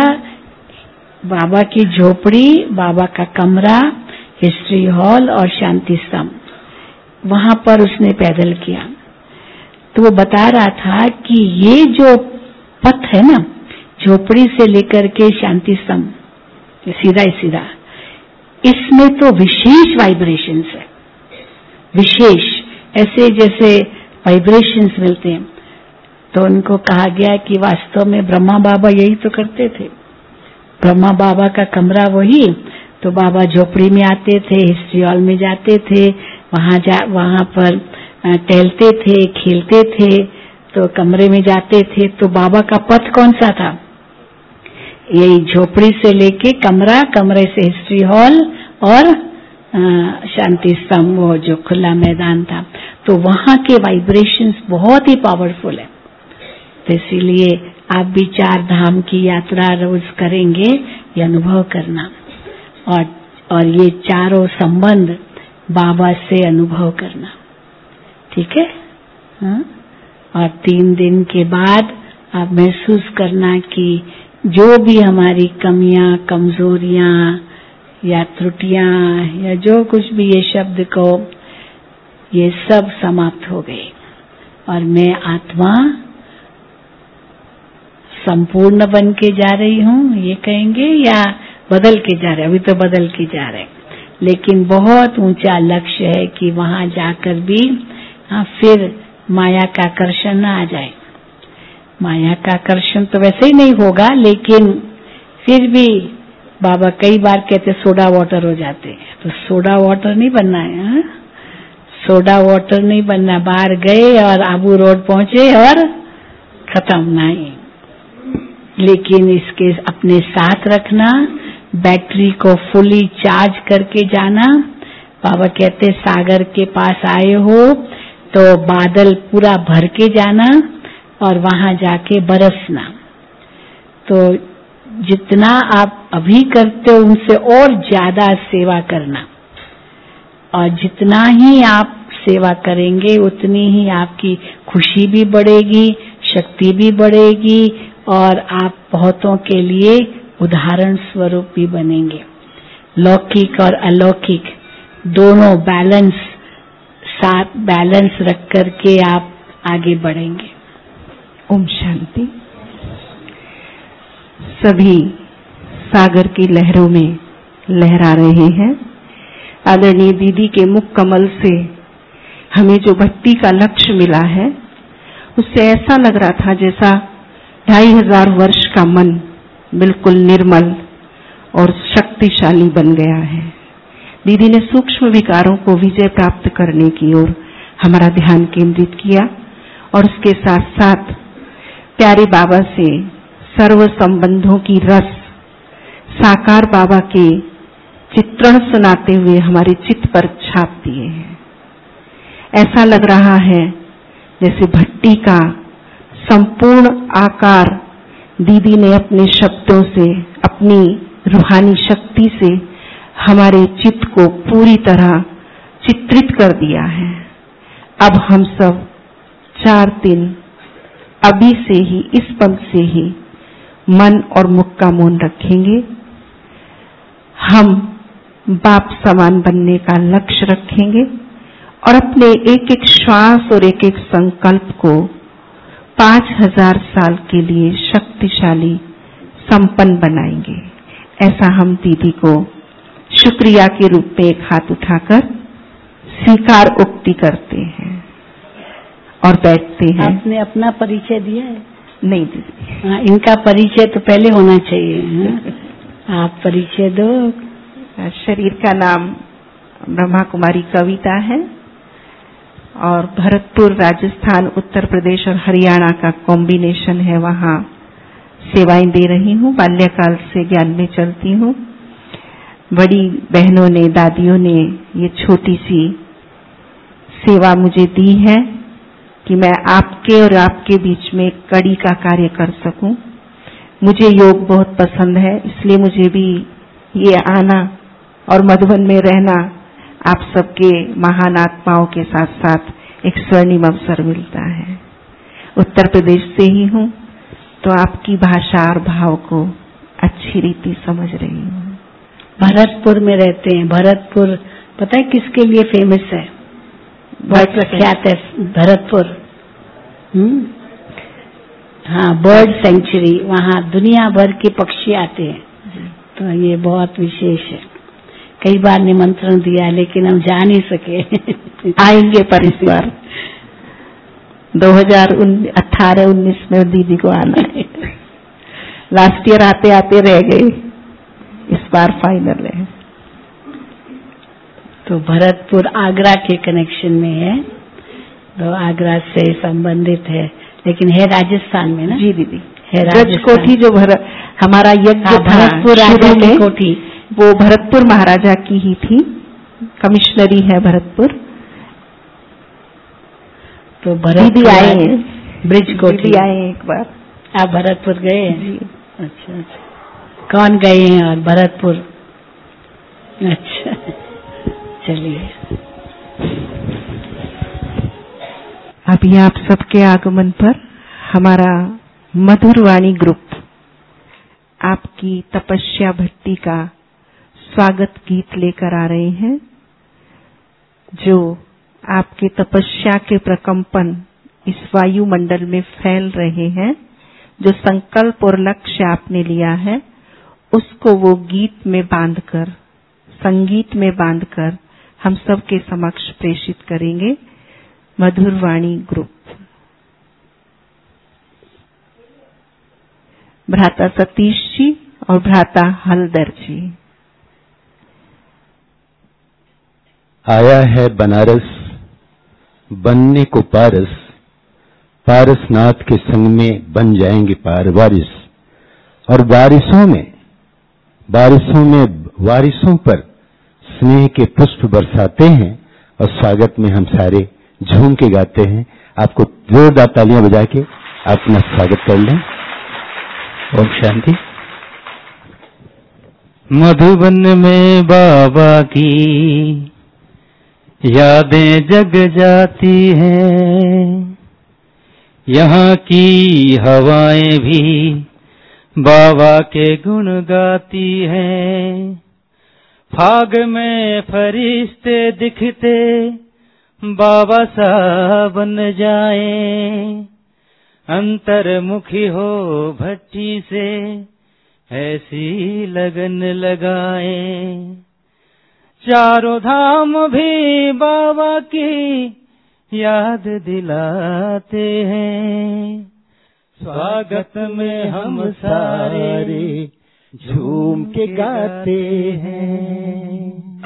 बाबा की झोपड़ी, बाबा का कमरा, हिस्ट्री हॉल और शांति स्तंभ, वहां पर उसने पैदल किया। तो वो बता रहा था कि ये जो पथ है ना, झोपड़ी से लेकर के शांति स्तंभ, सीधा ही सीधा, इसमें तो विशेष वाइब्रेशंस है, विशेष ऐसे जैसे वाइब्रेशंस मिलते हैं। तो उनको कहा गया कि वास्तव में ब्रह्मा बाबा यही तो करते थे, ब्रह्मा बाबा का कमरा वही, तो बाबा झोपड़ी में आते थे, हिस्ट्री हॉल में जाते थे, वहां जा वहां पर टहलते थे, खेलते थे, तो कमरे में जाते थे। तो बाबा का पथ कौन सा था, यही झोपड़ी से लेके कमरा, कमरे से हिस्ट्री हॉल और शांति स्तंभ, वो जो खुला मैदान था। तो वहां के वाइब्रेशंस बहुत ही पावरफुल है। तो इसीलिए आप भी चार धाम की यात्रा रोज करेंगे, ये अनुभव करना, और और ये चारों संबंध बाबा से अनुभव करना, ठीक है। हाँ? और तीन दिन के बाद आप महसूस करना कि जो भी हमारी कमियां, कमजोरियां या त्रुटियां या जो कुछ भी ये शब्द को, ये सब समाप्त हो गए और मैं आत्मा संपूर्ण बन के जा रही हूँ, ये कहेंगे या बदल के जा रहे? अभी तो बदल के जा रहे, लेकिन बहुत ऊंचा लक्ष्य है कि वहां जाकर भी हाँ फिर माया का आकर्षण न आ जाए। माया का आकर्षण तो वैसे ही नहीं होगा, लेकिन फिर भी बाबा कई बार कहते सोडा वाटर हो जाते हैं, तो सोडा वाटर नहीं बनना है। हा? सोडा वाटर नहीं बनना, बाहर गए और आबू रोड पहुंचे और खत्म नहीं, लेकिन इसके अपने साथ रखना, बैटरी को फुली चार्ज करके जाना। बाबा कहते सागर के पास आए हो तो बादल पूरा भर के जाना और वहां जाके बरसना। तो जितना आप अभी करते हो उनसे और ज्यादा सेवा करना, और जितना ही आप सेवा करेंगे उतनी ही आपकी खुशी भी बढ़ेगी, शक्ति भी बढ़ेगी और आप बहुतों के लिए उदाहरण स्वरूप भी बनेंगे। लौकिक और अलौकिक दोनों बैलेंस, साथ बैलेंस रख करके आप आगे बढ़ेंगे। ओम शांति। सभी सागर की लहरों में लहरा रहे हैं। आदरणीय दीदी के मुख कमल से हमें जो भक्ति का लक्ष्य मिला है, उससे ऐसा लग रहा था जैसा ढाई हजार वर्ष का मन बिल्कुल निर्मल और शक्तिशाली बन गया है। दीदी ने सूक्ष्म विकारों को विजय प्राप्त करने की ओर हमारा ध्यान केंद्रित किया और उसके साथ साथ प्यारे बाबा से सर्व संबंधों की रस साकार बाबा के चित्रण सुनाते हुए हमारे चित्त पर छाप दिए हैं। ऐसा लग रहा है जैसे भट्टी का संपूर्ण आकार दीदी ने अपने शब्दों से, अपनी रूहानी शक्ति से हमारे चित्त को पूरी तरह चित्रित कर दिया है। अब हम सब चार दिन अभी से ही, इस पल से ही मन और मुख का मौन रखेंगे। हम बाप समान बनने का लक्ष्य रखेंगे और अपने एक एक श्वास और एक एक संकल्प को पांच हजार साल के लिए शक्तिशाली संपन्न बनाएंगे। ऐसा हम दीदी को शुक्रिया के रूप में एक हाथ उठाकर स्वीकार उक्ति करते हैं और बैठते हैं। आपने अपना परिचय दिया है? नहीं दीदी। हाँ, इनका परिचय तो पहले होना चाहिए। हाँ? आप परिचय दो। शरीर का नाम ब्रह्मा कुमारी कविता है और भरतपुर राजस्थान, उत्तर प्रदेश और हरियाणा का कॉम्बिनेशन है। वहाँ सेवाएं दे रही हूँ। बाल्यकाल से ज्ञान में चलती हूँ। बड़ी बहनों ने, दादियों ने ये छोटी सी सेवा मुझे दी है कि मैं आपके और आपके बीच में कड़ी का कार्य कर सकूं। मुझे योग बहुत पसंद है, इसलिए मुझे भी ये आना और मधुबन में रहना आप सबके महान आत्माओं के साथ साथ एक स्वर्णिम अवसर मिलता है। उत्तर प्रदेश से ही हूँ तो आपकी भाषा और भाव को अच्छी रीति समझ रही हूँ। भरतपुर में रहते हैं। भरतपुर पता है किसके लिए फेमस है? बहुत प्रख्यात है भरतपुर। हम्म हाँ, बर्ड सेंचुरी। वहाँ दुनिया भर के पक्षी आते हैं, तो ये बहुत विशेष है। कई बार निमंत्रण दिया लेकिन हम जा नहीं सके। आएंगे पर इस बार दो हजार अठारह उन्नीस में दीदी को आना है। लास्ट ईयर आते आते रह गए, इस बार फाइनल है। तो भरतपुर आगरा के कनेक्शन में है, तो आगरा से संबंधित है, लेकिन है राजस्थान में ना? जी दीदी, है राजकोठी। जो भर, हमारा यज्ञ था भरतपुर राजा की कोठी, वो भरतपुर महाराजा की ही थी। कमिश्नरी है भरतपुर। तो भरतपुर आए हैं, ब्रिज कोठी आए हैं एक बार। आप भरतपुर गए हैं? अच्छा अच्छा। कौन गए हैं और भरतपुर? अच्छा, चलिए। अभी आप सबके आगमन पर हमारा मधुर वाणी ग्रुप आपकी तपस्या भट्टी का स्वागत गीत लेकर आ रहे हैं, जो आपके तपस्या के प्रकंपन इस वायुमंडल में फैल रहे हैं। जो संकल्प और लक्ष्य आपने लिया है उसको वो गीत में बांधकर, संगीत में बांधकर हम सबके समक्ष प्रेषित करेंगे। मधुर वाणी ग्रुप। भ्राता सतीश जी और भ्राता हलदर जी। आया है बनारस बनने को पारस, पारसनाथ के संग में बन जाएंगे पार वारिस। और बारिशों में बारिशों में वारिसों पर स्नेह के पुष्प बरसाते हैं और स्वागत में हम सारे झूम के गाते हैं। आपको जोरदार तालियां बजा के अपना स्वागत कर लें। ओम शांति। मधुबन में बाबा की यादें जग जाती हैं, यहाँ की हवाएं भी बाबा के गुण गाती हैं। फाग में फरिश्ते दिखते बाबा सा बन जाए, अंतर्मुखी हो भट्टी से ऐसी लगन लगाए। चारों धाम भी बाबा की याद दिलाते हैं, स्वागत में हम सारे झूम के गाते हैं।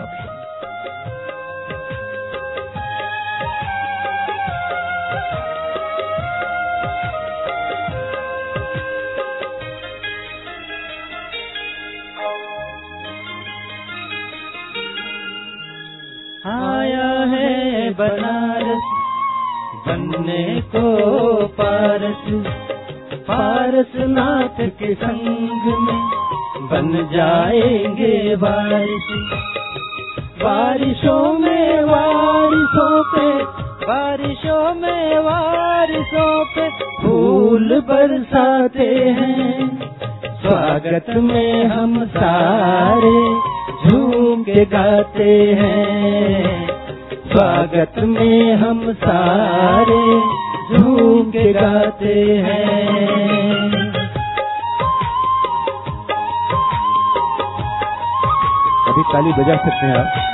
आया है बनारस बनने को पारस, पारसनाथ के संग में बन जाएंगे बारिश। बारिशों में वारिसों पे, बारिशों में वारिसों पे फूल बरसाते हैं, स्वागत में हम सारे झूम के गाते हैं। स्वागत में हम सारे झूम के गाते हैं। अभी ताली बजा सकते हैं आप।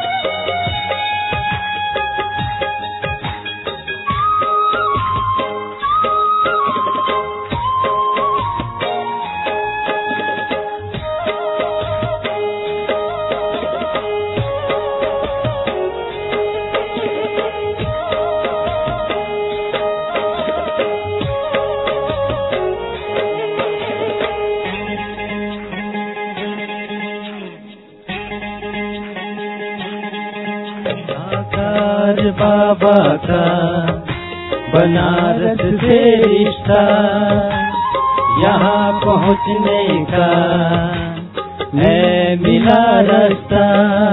बाबा का बनारस से रिश्ता, यहाँ पहुँचने का है मिला रास्ता।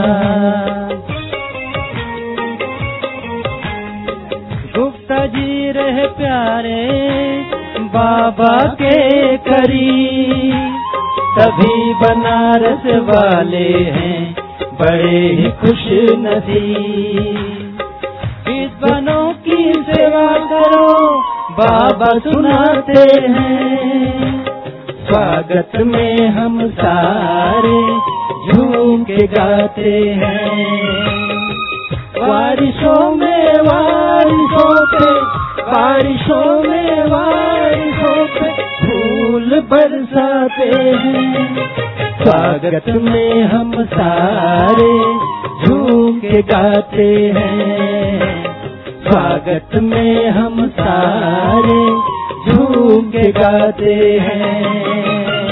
गुप्ता जी रहे प्यारे बाबा के करीब, तभी बनारस वाले हैं बड़े ही खुश नसीब। विद्वानों की सेवा करो बाबा सुनाते हैं, स्वागत में हम सारे झूम के गाते हैं। बारिशों में बारिशों पे, बारिशों में बारिशों पे फूल बरसाते हैं, स्वागत में हम सारे झूम के गाते हैं। स्वागत में हम सारे झूम के गाते हैं।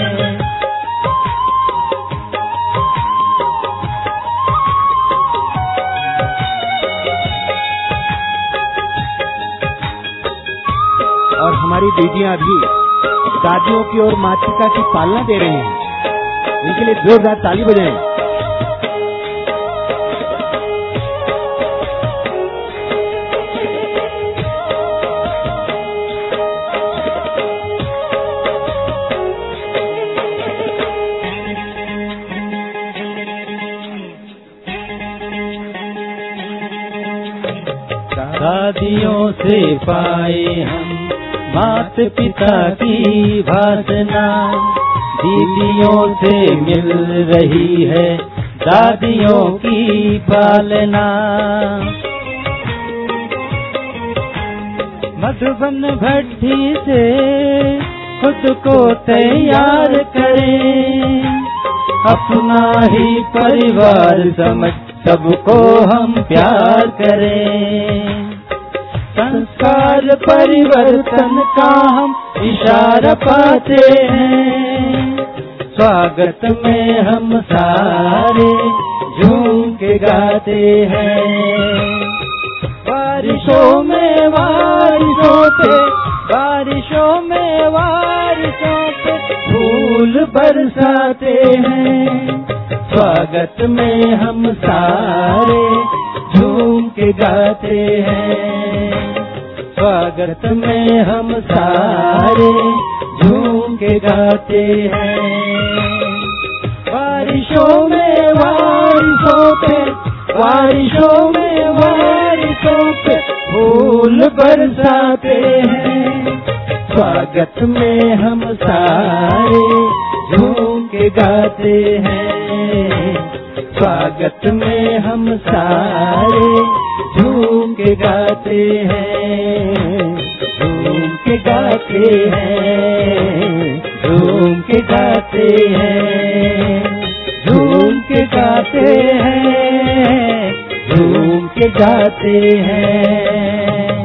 और हमारी दीदियां भी दादियों की और मातृका की पालना दे रही हैं, इनके लिए जोरदार ताली बजाएं। से पाए हम मात पिता की वासना, दीदियों से मिल रही है दादियों की पालना। मधुबन भट्टी से खुद को तैयार करें, अपना ही परिवार समझ सबको हम प्यार करें। संस्कार परिवर्तन का हम इशारा पाते हैं, स्वागत में हम सारे झूम के गाते हैं। बारिशों में बारिशों पे, बारिशों में बारिशों पे फूल बरसाते हैं, स्वागत में हम सारे झूम के गाते हैं। स्वागत में हम सारे झूम के गाते हैं। बारिशों में बारिशों पे, बारिशों में बारिशों पे फूल बरसाते हैं, स्वागत में हम सारे झूम के गाते हैं। स्वागत में हम सारे झूम के गाते हैं, झूम के गाते हैं, झूम के गाते हैं, झूम के गाते हैं, झूम के गाते हैं।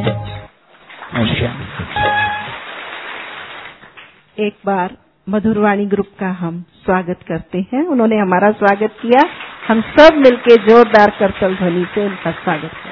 एक बार मधुरवाणी ग्रुप का हम स्वागत करते हैं। उन्होंने हमारा स्वागत किया, हम सब मिलके जोरदार करतल ध्वनि से उनका स्वागत करें।